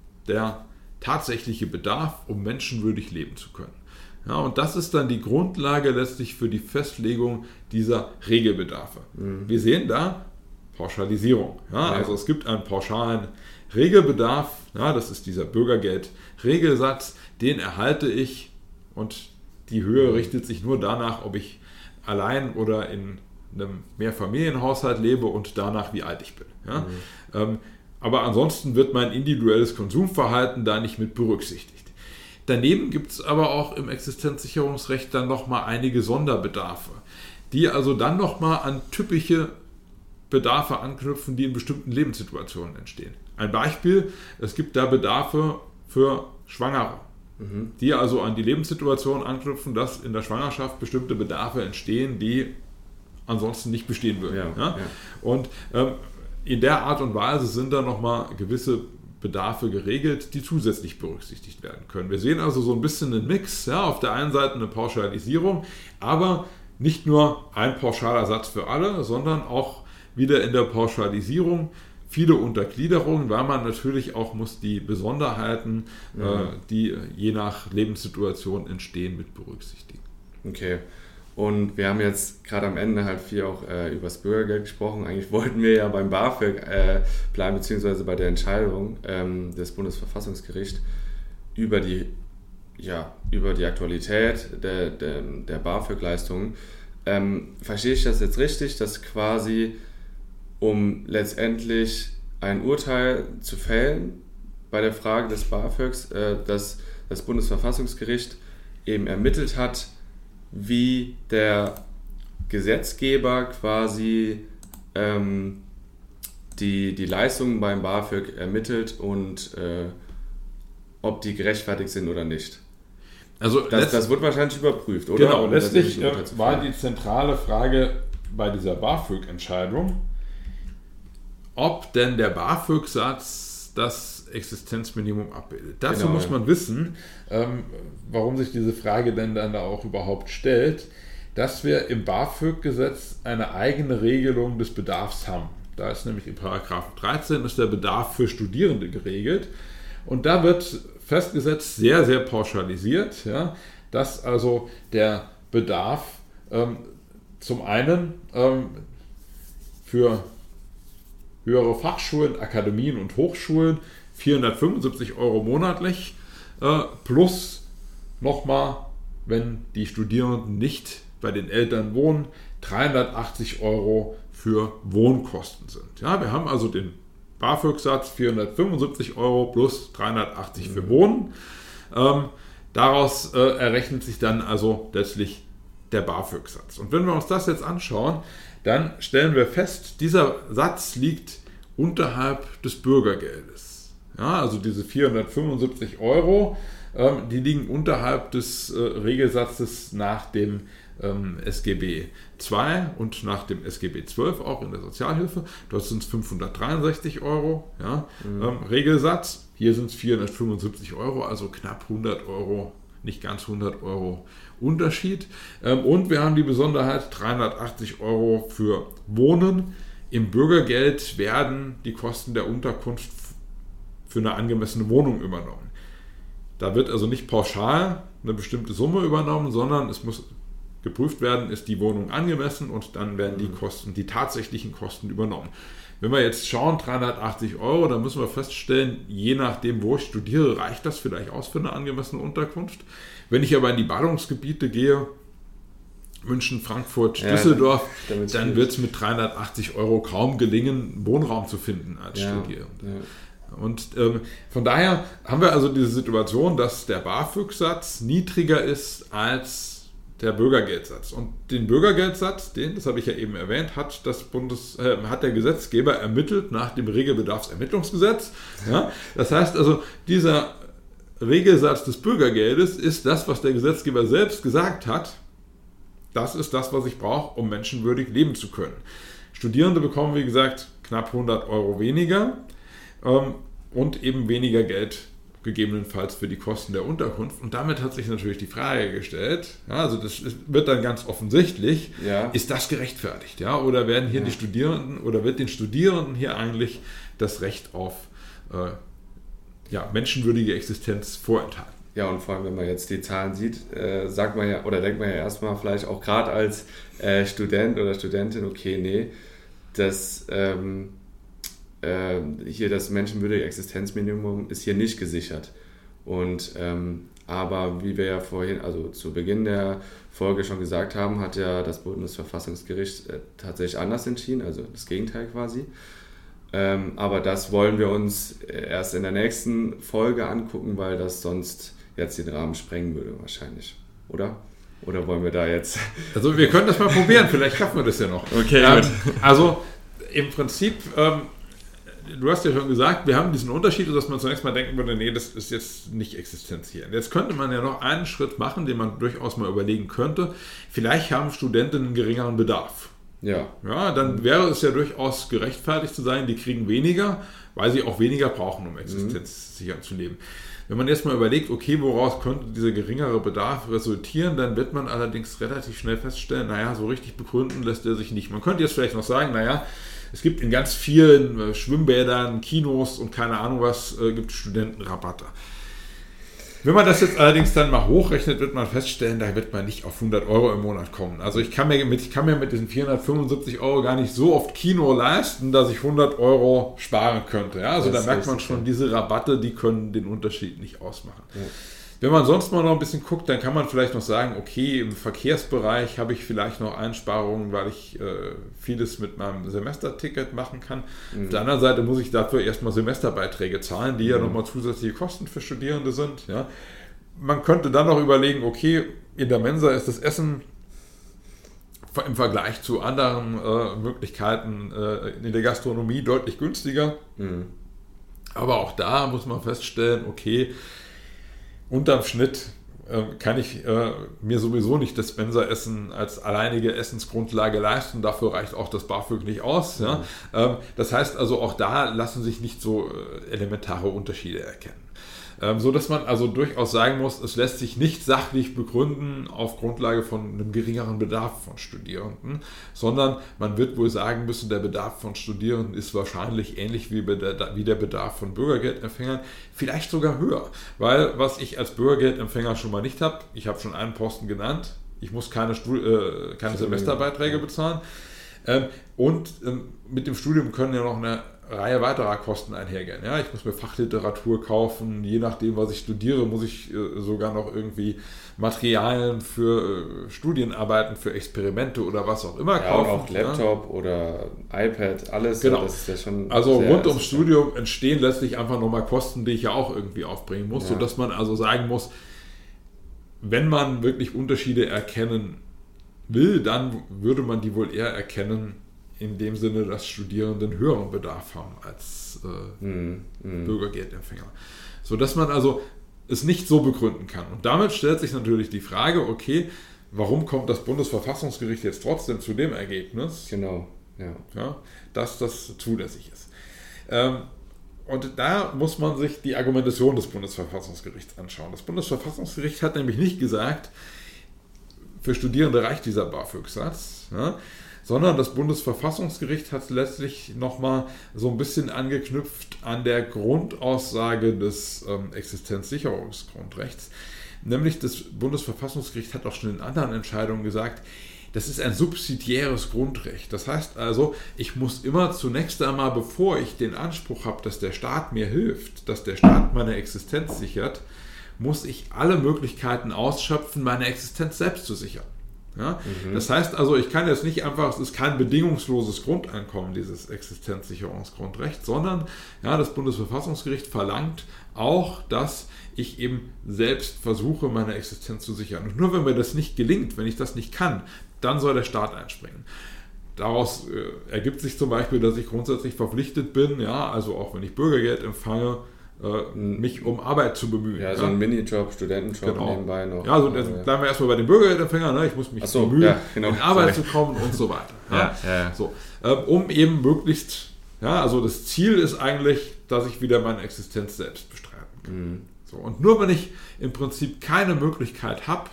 der tatsächliche Bedarf, um menschenwürdig leben zu können. Ja, und das ist dann die Grundlage letztlich für die Festlegung dieser Regelbedarfe. Mhm. Wir sehen da Pauschalisierung. Ja, ja. Also es gibt einen pauschalen Regelbedarf, ja, das ist dieser Bürgergeld-Regelsatz, den erhalte ich und die Höhe richtet sich nur danach, ob ich allein oder in einem Mehrfamilienhaushalt lebe und danach, wie alt ich bin. Ja. Mhm. Ähm, aber ansonsten wird mein individuelles Konsumverhalten da nicht mit berücksichtigt. Daneben gibt es aber auch im Existenzsicherungsrecht dann nochmal einige Sonderbedarfe, die also dann nochmal an typische Bedarfe anknüpfen, die in bestimmten Lebenssituationen entstehen. Ein Beispiel, es gibt da Bedarfe für Schwangere, mhm. die also an die Lebenssituation anknüpfen, dass in der Schwangerschaft bestimmte Bedarfe entstehen, die ansonsten nicht bestehen würden. Ja, ja? Ja. Und ähm, in der Art und Weise sind da nochmal gewisse Bedarfe geregelt, die zusätzlich berücksichtigt werden können. Wir sehen also so ein bisschen einen Mix, ja, auf der einen Seite eine Pauschalisierung, aber nicht nur ein pauschaler Satz für alle, sondern auch wieder in der Pauschalisierung viele Untergliederungen, weil man natürlich auch muss die Besonderheiten, ja. äh, die je nach Lebenssituation entstehen, mit berücksichtigen. Okay. Und wir haben jetzt gerade am Ende halt viel auch äh, über das Bürgergeld gesprochen. Eigentlich wollten wir ja beim BAföG äh, bleiben, beziehungsweise bei der Entscheidung ähm, des Bundesverfassungsgerichts über die, ja, über die Aktualität der, der, der BAföG-Leistungen. Ähm, verstehe ich das jetzt richtig, dass quasi, um letztendlich ein Urteil zu fällen bei der Frage des BAföGs, äh, dass das Bundesverfassungsgericht eben ermittelt hat, wie der Gesetzgeber quasi ähm, die, die Leistungen beim BAföG ermittelt und äh, ob die gerechtfertigt sind oder nicht. Also das, das wird wahrscheinlich überprüft, oder? Genau, um letztlich äh, war die zentrale Frage bei dieser BAföG-Entscheidung, ob denn der BAföG-Satz das Existenzminimum abbildet. Dazu genau, muss man ja. wissen, ähm, warum sich diese Frage denn dann da auch überhaupt stellt, dass wir im BAföG-Gesetz eine eigene Regelung des Bedarfs haben. Da ist nämlich in Paragraph dreizehn ist der Bedarf für Studierende geregelt und da wird festgesetzt, sehr, sehr pauschalisiert, ja, dass also der Bedarf ähm, zum einen ähm, für höhere Fachschulen, Akademien und Hochschulen vierhundertfünfundsiebzig Euro monatlich äh, plus nochmal, wenn die Studierenden nicht bei den Eltern wohnen, dreihundertachtzig Euro für Wohnkosten sind. Ja, wir haben also den BAföG-Satz vierhundertfünfundsiebzig Euro plus dreihundertachtzig für Wohnen. Ähm, daraus äh, errechnet sich dann also letztlich der BAföG-Satz. Und wenn wir uns das jetzt anschauen, dann stellen wir fest, dieser Satz liegt unterhalb des Bürgergeldes. Ja, also diese vierhundertfünfundsiebzig Euro, ähm, die liegen unterhalb des äh, Regelsatzes nach dem ähm, S G B zwei und nach dem S G B zwölf auch in der Sozialhilfe. Dort sind es fünfhundertdreiundsechzig Euro, ja, mhm. ähm, Regelsatz. Hier sind es vierhundertfünfundsiebzig Euro, also knapp hundert Euro, nicht ganz hundert Euro Unterschied. Ähm, und wir haben die Besonderheit dreihundertachtzig Euro für Wohnen. Im Bürgergeld werden die Kosten der Unterkunft für eine angemessene Wohnung übernommen. Da wird also nicht pauschal eine bestimmte Summe übernommen, sondern es muss geprüft werden, ist die Wohnung angemessen und dann werden die Kosten, die tatsächlichen Kosten übernommen. Wenn wir jetzt schauen, dreihundertachtzig Euro, dann müssen wir feststellen, je nachdem, wo ich studiere, reicht das vielleicht aus für eine angemessene Unterkunft. Wenn ich aber in die Ballungsgebiete gehe, München, Frankfurt, Düsseldorf, ja, dann wird es mit dreihundertachtzig Euro kaum gelingen, Wohnraum zu finden als ja, Studierende. Ja. Und ähm, von daher haben wir also diese Situation, dass der BAföG-Satz niedriger ist als der Bürgergeldsatz. Und den Bürgergeldsatz, den, das habe ich ja eben erwähnt, hat, das Bundes, äh, hat der Gesetzgeber ermittelt nach dem Regelbedarfsermittlungsgesetz. Ja? Das heißt also, dieser Regelsatz des Bürgergeldes ist das, was der Gesetzgeber selbst gesagt hat. Das ist das, was ich brauche, um menschenwürdig leben zu können. Studierende bekommen, wie gesagt, knapp hundert Euro weniger ähm, und eben weniger Geld gegebenenfalls für die Kosten der Unterkunft. Und damit hat sich natürlich die Frage gestellt, ja, also das wird dann ganz offensichtlich, ja. Ist das gerechtfertigt? Ja? Oder werden hier ja. die Studierenden, oder wird den Studierenden hier eigentlich das Recht auf äh, ja, menschenwürdige Existenz vorenthalten? Ja, und vor allem, wenn man jetzt die Zahlen sieht, äh, sagt man ja, oder denkt man ja erstmal vielleicht auch gerade als äh, Student oder Studentin, okay, nee, das ähm, äh, hier das menschenwürdige Existenzminimum ist hier nicht gesichert. Und ähm, aber wie wir ja vorhin, also zu Beginn der Folge schon gesagt haben, hat ja das Bundesverfassungsgericht äh, tatsächlich anders entschieden, also das Gegenteil quasi. Ähm, aber das wollen wir uns erst in der nächsten Folge angucken, weil das sonst jetzt den Rahmen sprengen würde wahrscheinlich, oder? Oder wollen wir da jetzt... Also wir können das mal probieren, vielleicht schaffen wir das ja noch. Okay, ähm, also im Prinzip, ähm, du hast ja schon gesagt, wir haben diesen Unterschied, dass man zunächst mal denken würde, nee, das ist jetzt nicht existenziell. Jetzt könnte man ja noch einen Schritt machen, den man durchaus mal überlegen könnte. Vielleicht haben Studenten einen geringeren Bedarf. Ja. Ja, dann wäre es ja durchaus gerechtfertigt zu sein, die kriegen weniger, weil sie auch weniger brauchen, um existenzsicher zu leben. Wenn man jetzt mal überlegt, okay, woraus könnte dieser geringere Bedarf resultieren, dann wird man allerdings relativ schnell feststellen, naja, so richtig begründen lässt er sich nicht. Man könnte jetzt vielleicht noch sagen, naja, es gibt in ganz vielen äh, Schwimmbädern, Kinos und keine Ahnung was, äh, gibt Studentenrabatte. Wenn man das jetzt allerdings dann mal hochrechnet, wird man feststellen, da wird man nicht auf hundert Euro im Monat kommen. Also ich kann mir mit, ich kann mir mit diesen vierhundertfünfundsiebzig Euro gar nicht so oft Kino leisten, dass ich hundert Euro sparen könnte. Ja, also das da merkt man schon, ja. Diese Rabatte, die können den Unterschied nicht ausmachen. Ja. Wenn man sonst mal noch ein bisschen guckt, dann kann man vielleicht noch sagen, okay, im Verkehrsbereich habe ich vielleicht noch Einsparungen, weil ich äh, vieles mit meinem Semesterticket machen kann. Mhm. Auf der anderen Seite muss ich dafür erstmal Semesterbeiträge zahlen, die mhm. ja nochmal zusätzliche Kosten für Studierende sind. Ja. Man könnte dann noch überlegen, okay, in der Mensa ist das Essen im Vergleich zu anderen äh, Möglichkeiten äh, in der Gastronomie deutlich günstiger. Mhm. Aber auch da muss man feststellen, okay, unterm Schnitt äh, kann ich äh, mir sowieso nicht das Mensa-Essen als alleinige Essensgrundlage leisten. Dafür reicht auch das BAföG nicht aus. Mhm. Ja? Ähm, das heißt also, auch da lassen sich nicht so äh, elementare Unterschiede erkennen. Ähm, so dass man also durchaus sagen muss, es lässt sich nicht sachlich begründen auf Grundlage von einem geringeren Bedarf von Studierenden, sondern man wird wohl sagen müssen, der Bedarf von Studierenden ist wahrscheinlich ähnlich wie der, wie der Bedarf von Bürgergeldempfängern, vielleicht sogar höher. Weil was ich als Bürgergeldempfänger schon mal nicht habe, ich habe schon einen Posten genannt, ich muss keine, Stud- äh, keine Semesterbeiträge bezahlen ähm, und ähm, mit dem Studium können ja noch eine Reihe weiterer Kosten einhergehen. Ja, ich muss mir Fachliteratur kaufen, je nachdem, was ich studiere, muss ich äh, sogar noch irgendwie Materialien für äh, Studienarbeiten, für Experimente oder was auch immer ja, kaufen. Und auch Laptop ja. oder iPad, alles. Genau. Das ist ja schon also rund ums Studium entstehen letztlich einfach nochmal Kosten, die ich ja auch irgendwie aufbringen muss, ja. sodass man also sagen muss, wenn man wirklich Unterschiede erkennen will, dann würde man die wohl eher erkennen, in dem Sinne, dass Studierende einen höheren Bedarf haben als äh, mm, mm. Bürgergeldempfänger. Sodass man also es nicht so begründen kann. Und damit stellt sich natürlich die Frage, okay, warum kommt das Bundesverfassungsgericht jetzt trotzdem zu dem Ergebnis, genau, ja. Ja, dass das zulässig ist. Ähm, und da muss man sich die Argumentation des Bundesverfassungsgerichts anschauen. Das Bundesverfassungsgericht hat nämlich nicht gesagt, für Studierende reicht dieser BAföG-Satz, ja, sondern das Bundesverfassungsgericht hat letztlich nochmal so ein bisschen angeknüpft an der Grundaussage des ähm, Existenzsicherungsgrundrechts. Nämlich das Bundesverfassungsgericht hat auch schon in anderen Entscheidungen gesagt, das ist ein subsidiäres Grundrecht. Das heißt also, ich muss immer zunächst einmal, bevor ich den Anspruch habe, dass der Staat mir hilft, dass der Staat meine Existenz sichert, muss ich alle Möglichkeiten ausschöpfen, meine Existenz selbst zu sichern. Ja? Mhm. Das heißt also, ich kann jetzt nicht einfach, es ist kein bedingungsloses Grundeinkommen, dieses Existenzsicherungsgrundrecht, sondern ja, das Bundesverfassungsgericht verlangt auch, dass ich eben selbst versuche, meine Existenz zu sichern. Und nur wenn mir das nicht gelingt, wenn ich das nicht kann, dann soll der Staat einspringen. Daraus äh, ergibt sich zum Beispiel, dass ich grundsätzlich verpflichtet bin, ja, also auch wenn ich Bürgergeld empfange, mich um Arbeit zu bemühen. Ja, so ein Minijob, Studentenjob genau. nebenbei noch. Ja, also bleiben wir erstmal bei den Bürgergeldempfängern, ne? Ich muss mich so, bemühen, ja, genau. in Arbeit zu kommen und so weiter. Ja? Ja, ja, ja. So, um eben möglichst, ja, also das Ziel ist eigentlich, dass ich wieder meine Existenz selbst bestreiten kann. Mhm. So, und nur wenn ich im Prinzip keine Möglichkeit habe,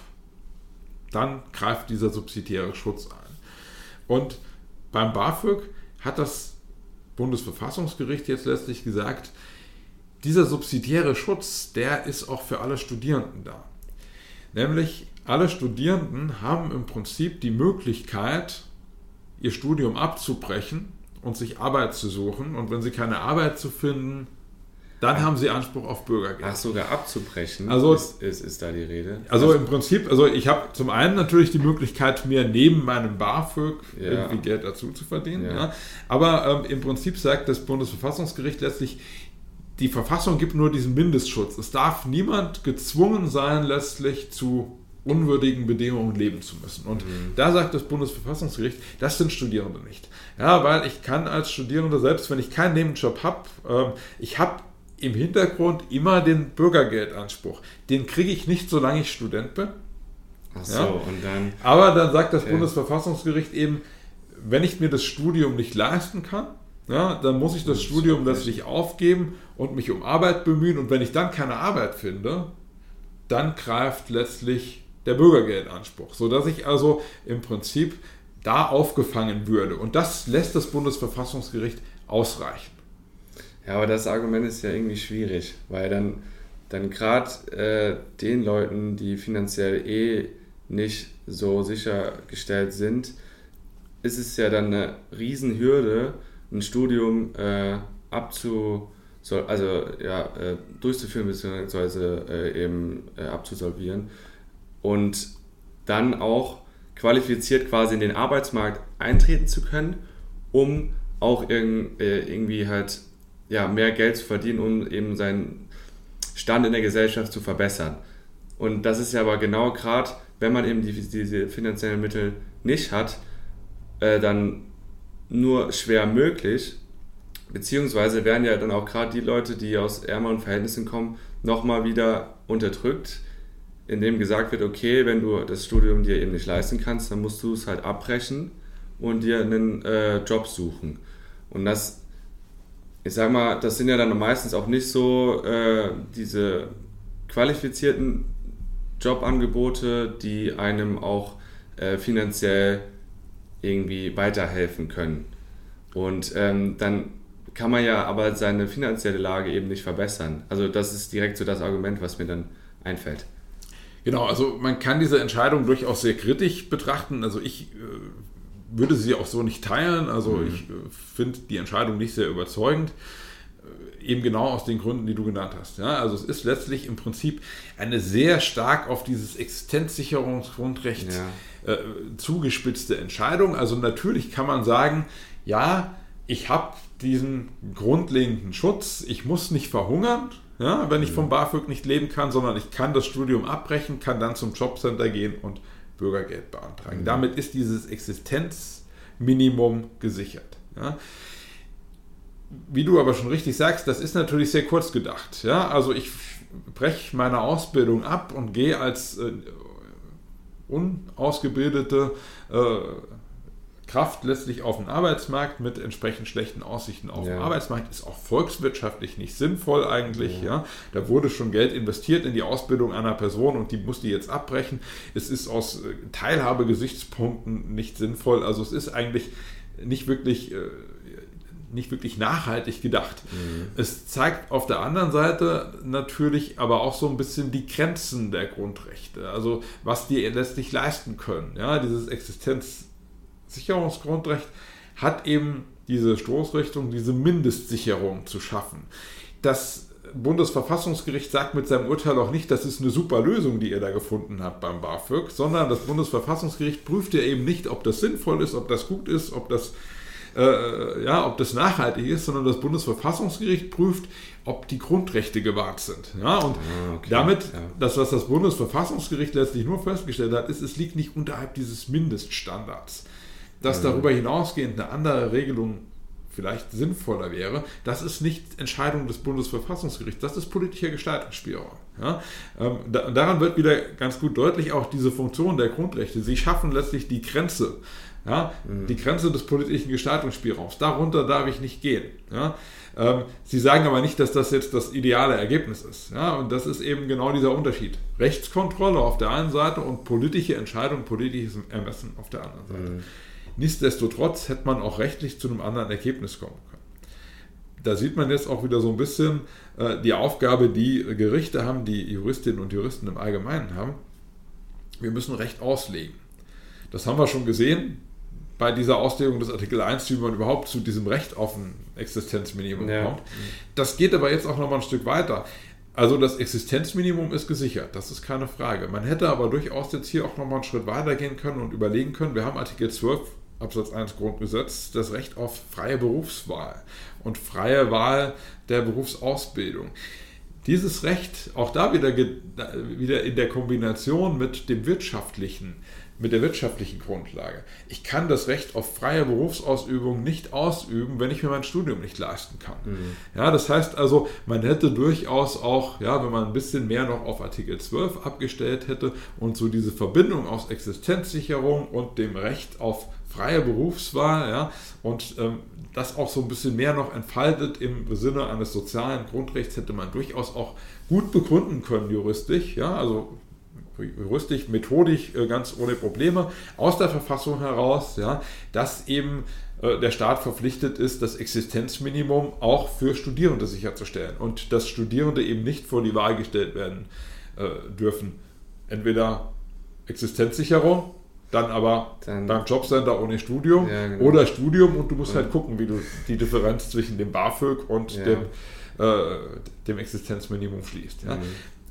dann greift dieser subsidiäre Schutz ein. Und beim BAföG hat das Bundesverfassungsgericht jetzt letztlich gesagt, dieser subsidiäre Schutz, der ist auch für alle Studierenden da. Nämlich alle Studierenden haben im Prinzip die Möglichkeit, ihr Studium abzubrechen und sich Arbeit zu suchen. Und wenn sie keine Arbeit zu finden, dann Ach. haben sie Anspruch auf Bürgergeld. Ach, sogar abzubrechen also, ist, ist, ist da die Rede? Also im Prinzip, also ich habe zum einen natürlich die Möglichkeit, mir neben meinem BAföG ja. irgendwie Geld dazu zu verdienen. Ja. Ja. Aber ähm, im Prinzip sagt das Bundesverfassungsgericht letztlich, die Verfassung gibt nur diesen Mindestschutz. Es darf niemand gezwungen sein, letztlich zu unwürdigen Bedingungen leben zu müssen. Und mhm. da sagt das Bundesverfassungsgericht, das sind Studierende nicht. Ja, weil ich kann als Studierende, selbst wenn ich keinen Nebenjob habe, äh, ich habe im Hintergrund immer den Bürgergeldanspruch. Den kriege ich nicht, solange ich Student bin. Ach so, ja? und dann... Aber dann sagt das okay. Bundesverfassungsgericht eben, wenn ich mir das Studium nicht leisten kann, ja, dann muss ich das, das Studium letztlich aufgeben und mich um Arbeit bemühen. Und wenn ich dann keine Arbeit finde, dann greift letztlich der Bürgergeldanspruch. Sodass ich also im Prinzip da aufgefangen würde. Und das lässt das Bundesverfassungsgericht ausreichen. Ja, aber das Argument ist ja irgendwie schwierig, weil dann, dann gerade äh, den Leuten, die finanziell eh nicht so sichergestellt sind, ist es ja dann eine Riesenhürde, ein Studium äh, abzu, soll, also, ja, äh, durchzuführen bzw. Äh, eben äh, abzusolvieren und dann auch qualifiziert quasi in den Arbeitsmarkt eintreten zu können, um auch irg- äh, irgendwie halt ja, mehr Geld zu verdienen, um eben seinen Stand in der Gesellschaft zu verbessern. Und das ist ja aber genau gerade, wenn man eben die, diese finanziellen Mittel nicht hat, äh, dann nur schwer möglich, beziehungsweise werden ja dann auch gerade die Leute, die aus ärmeren Verhältnissen kommen, nochmal wieder unterdrückt, indem gesagt wird, okay, wenn du das Studium dir eben nicht leisten kannst, dann musst du es halt abbrechen und dir einen äh, Job suchen. Und das, ich sag mal, das sind ja dann meistens auch nicht so äh, diese qualifizierten Jobangebote, die einem auch äh, finanziell irgendwie weiterhelfen können. Und ähm, dann kann man ja aber seine finanzielle Lage eben nicht verbessern. Also das ist direkt so das Argument, was mir dann einfällt. Genau, also man kann diese Entscheidung durchaus sehr kritisch betrachten. Also ich äh, würde sie auch so nicht teilen. Also mhm. ich äh, finde die Entscheidung nicht sehr überzeugend. Äh, eben genau aus den Gründen, die du genannt hast. Ja, also es ist letztlich im Prinzip eine sehr stark auf dieses Existenzsicherungsgrundrecht ja. äh, zugespitzte Entscheidung. Also natürlich kann man sagen, ja, ich habe diesen grundlegenden Schutz, ich muss nicht verhungern, ja, wenn ich vom BAföG nicht leben kann, sondern ich kann das Studium abbrechen, kann dann zum Jobcenter gehen und Bürgergeld beantragen. Mhm. Damit ist dieses Existenzminimum gesichert. Ja. Wie du aber schon richtig sagst, das ist natürlich sehr kurz gedacht. Ja. Also ich breche meine Ausbildung ab und gehe als äh, unausgebildete äh, Kraft letztlich auf den Arbeitsmarkt mit entsprechend schlechten Aussichten auf ja. den Arbeitsmarkt, ist auch volkswirtschaftlich nicht sinnvoll eigentlich. Ja. Ja. Da wurde schon Geld investiert in die Ausbildung einer Person und die muss die jetzt abbrechen. Es ist aus Teilhabegesichtspunkten nicht sinnvoll. Also es ist eigentlich nicht wirklich, nicht wirklich nachhaltig gedacht. Mhm. Es zeigt auf der anderen Seite natürlich aber auch so ein bisschen die Grenzen der Grundrechte, also was die letztlich leisten können. Ja, dieses Existenz Sicherungsgrundrecht hat eben diese Stoßrichtung, diese Mindestsicherung zu schaffen. Das Bundesverfassungsgericht sagt mit seinem Urteil auch nicht, das ist eine super Lösung, die ihr da gefunden habt beim BAföG, sondern das Bundesverfassungsgericht prüft ja eben nicht, ob das sinnvoll ist, ob das gut ist, ob das, äh, ja, ob das nachhaltig ist, sondern das Bundesverfassungsgericht prüft, ob die Grundrechte gewahrt sind. Ja, und ah, okay. damit, ja. das, was das Bundesverfassungsgericht letztlich nur festgestellt hat, ist, es liegt nicht unterhalb dieses Mindeststandards. Dass darüber hinausgehend eine andere Regelung vielleicht sinnvoller wäre, das ist nicht Entscheidung des Bundesverfassungsgerichts, das ist politischer Gestaltungsspielraum. Ja? Ähm, da, daran wird wieder ganz gut deutlich auch diese Funktion der Grundrechte. Sie schaffen letztlich die Grenze, ja? mhm. die Grenze des politischen Gestaltungsspielraums. Darunter darf ich nicht gehen. Ja? Ähm, Sie sagen aber nicht, dass das jetzt das ideale Ergebnis ist. Ja? Und das ist eben genau dieser Unterschied. Rechtskontrolle auf der einen Seite und politische Entscheidung, politisches Ermessen auf der anderen Seite. Mhm. Nichtsdestotrotz hätte man auch rechtlich zu einem anderen Ergebnis kommen können. Da sieht man jetzt auch wieder so ein bisschen äh, die Aufgabe, die Gerichte haben, die Juristinnen und Juristen im Allgemeinen haben. Wir müssen Recht auslegen. Das haben wir schon gesehen bei dieser Auslegung des Artikel eins, wie man überhaupt zu diesem Recht auf ein Existenzminimum ja. kommt. Das geht aber jetzt auch noch mal ein Stück weiter. Also das Existenzminimum ist gesichert, das ist keine Frage. Man hätte aber durchaus jetzt hier auch noch mal einen Schritt weiter gehen können und überlegen können, wir haben Artikel zwölf Absatz eins Grundgesetz, das Recht auf freie Berufswahl und freie Wahl der Berufsausbildung. Dieses Recht, auch da wieder, wieder in der Kombination mit dem wirtschaftlichen, mit der wirtschaftlichen Grundlage. Ich kann das Recht auf freie Berufsausübung nicht ausüben, wenn ich mir mein Studium nicht leisten kann. Mhm. Ja, das heißt also, man hätte durchaus auch, ja, wenn man ein bisschen mehr noch auf Artikel zwölf abgestellt hätte und so diese Verbindung aus Existenzsicherung und dem Recht auf freie Berufswahl, ja, und ähm, das auch so ein bisschen mehr noch entfaltet im Sinne eines sozialen Grundrechts, hätte man durchaus auch gut begründen können juristisch, ja, also juristisch, methodisch äh, ganz ohne Probleme aus der Verfassung heraus, ja, dass eben äh, der Staat verpflichtet ist, das Existenzminimum auch für Studierende sicherzustellen und dass Studierende eben nicht vor die Wahl gestellt werden äh, dürfen. Entweder Existenzsicherung, dann aber dann beim Jobcenter ohne Studium ja, genau. oder Studium und du musst ja. halt gucken, wie du die Differenz zwischen dem BAföG und ja. dem, äh, dem Existenzminimum schließt. Ja. Mhm.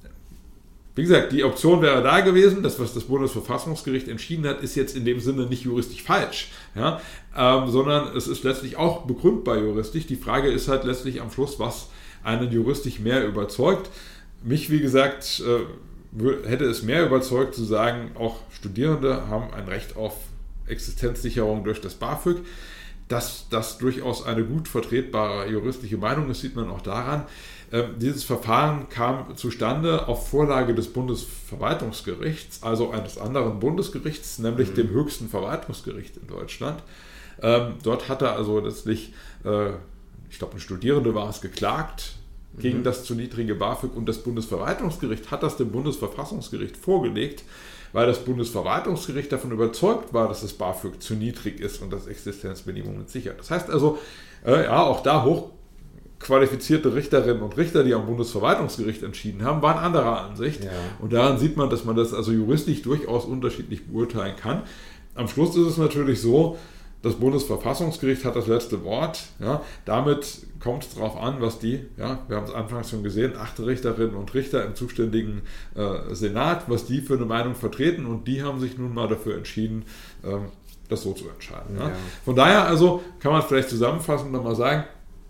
Wie gesagt, die Option wäre da gewesen, das, was das Bundesverfassungsgericht entschieden hat, ist jetzt in dem Sinne nicht juristisch falsch, ja, ähm, sondern es ist letztlich auch begründbar juristisch. Die Frage ist halt letztlich am Schluss, was einen juristisch mehr überzeugt. Mich, wie gesagt, äh, hätte es mehr überzeugt zu sagen, auch Studierende haben ein Recht auf Existenzsicherung durch das BAföG. Dass das durchaus eine gut vertretbare juristische Meinung ist, sieht man auch daran. Äh, dieses Verfahren kam zustande auf Vorlage des Bundesverwaltungsgerichts, also eines anderen Bundesgerichts, nämlich mhm. dem höchsten Verwaltungsgericht in Deutschland. Ähm, dort hatte also letztlich, äh, ich glaube, ein Studierende war es, geklagt gegen mhm. das zu niedrige BAföG und das Bundesverwaltungsgericht hat das dem Bundesverfassungsgericht vorgelegt, weil das Bundesverwaltungsgericht davon überzeugt war, dass das BAföG zu niedrig ist und das Existenzminimum nicht sichert. Das heißt also, äh, ja, auch da hochqualifizierte Richterinnen und Richter, die am Bundesverwaltungsgericht entschieden haben, waren anderer Ansicht. Ja. Und daran sieht man, dass man das also juristisch durchaus unterschiedlich beurteilen kann. Am Schluss ist es natürlich so, das Bundesverfassungsgericht hat das letzte Wort. Ja, damit kommt es darauf an, was die, ja, wir haben es anfangs schon gesehen, acht Richterinnen und Richter im zuständigen äh, Senat, was die für eine Meinung vertreten und die haben sich nun mal dafür entschieden, ähm, das so zu entscheiden. Ja. Ja. Von daher also kann man vielleicht zusammenfassend nochmal sagen,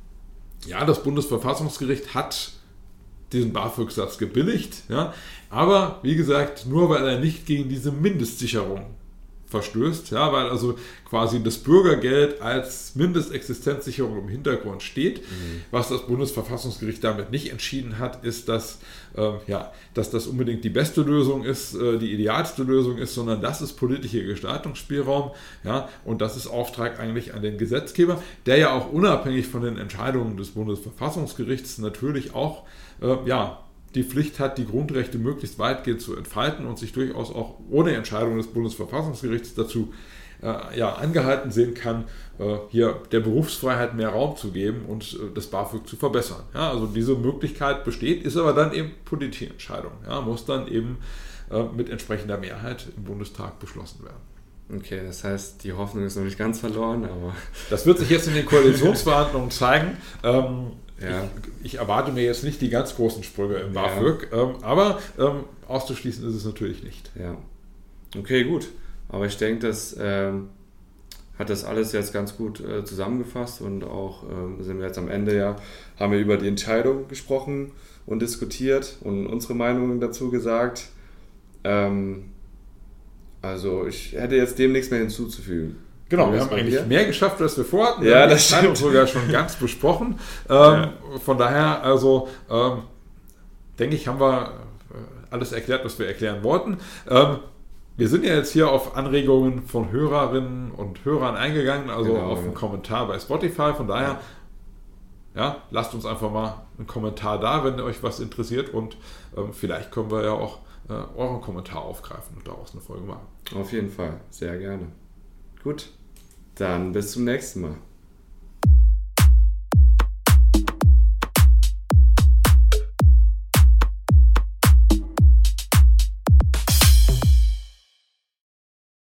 ja, das Bundesverfassungsgericht hat diesen BAföG-Satz gebilligt, ja, aber wie gesagt, nur weil er nicht gegen diese Mindestsicherung verstößt, ja, weil also quasi das Bürgergeld als Mindestexistenzsicherung im Hintergrund steht. Mhm. Was das Bundesverfassungsgericht damit nicht entschieden hat, ist, dass, äh, ja, dass das unbedingt die beste Lösung ist, äh, die idealste Lösung ist, sondern das ist politischer Gestaltungsspielraum, ja, und das ist Auftrag eigentlich an den Gesetzgeber, der ja auch unabhängig von den Entscheidungen des Bundesverfassungsgerichts natürlich auch, äh, ja, die Pflicht hat, die Grundrechte möglichst weitgehend zu entfalten und sich durchaus auch ohne Entscheidung des Bundesverfassungsgerichts dazu äh, ja, angehalten sehen kann, äh, hier der Berufsfreiheit mehr Raum zu geben und äh, das BAföG zu verbessern. Ja, also diese Möglichkeit besteht, ist aber dann eben politische Entscheidung. Ja, muss dann eben äh, mit entsprechender Mehrheit im Bundestag beschlossen werden. Okay, das heißt, die Hoffnung ist noch nicht ganz verloren, aber... Das wird sich jetzt in den Koalitionsverhandlungen zeigen. Ähm, Ja. Ich, ich erwarte mir jetzt nicht die ganz großen Sprünge im BAföG, ja. ähm, aber ähm, auszuschließen ist es natürlich nicht. Ja. Okay, gut. Aber ich denke, das ähm, hat das alles jetzt ganz gut äh, zusammengefasst und auch ähm, sind wir jetzt am Ende ja, haben wir über die Entscheidung gesprochen und diskutiert und unsere Meinungen dazu gesagt. Ähm, also ich hätte jetzt dem nichts mehr hinzuzufügen. Genau, wir haben eigentlich hier mehr geschafft, als wir vorhatten. Wir ja, haben das stimmt. sogar schon ganz besprochen. Ähm, ja. Von daher, also ähm, denke ich, haben wir alles erklärt, was wir erklären wollten. Ähm, wir sind ja jetzt hier auf Anregungen von Hörerinnen und Hörern eingegangen, also genau, auf einen ja. Kommentar bei Spotify. Von daher, ja, lasst uns einfach mal einen Kommentar da, wenn euch was interessiert und ähm, vielleicht können wir ja auch äh, euren Kommentar aufgreifen und daraus eine Folge machen. Auf jeden Fall, sehr gerne. Gut. Dann bis zum nächsten Mal.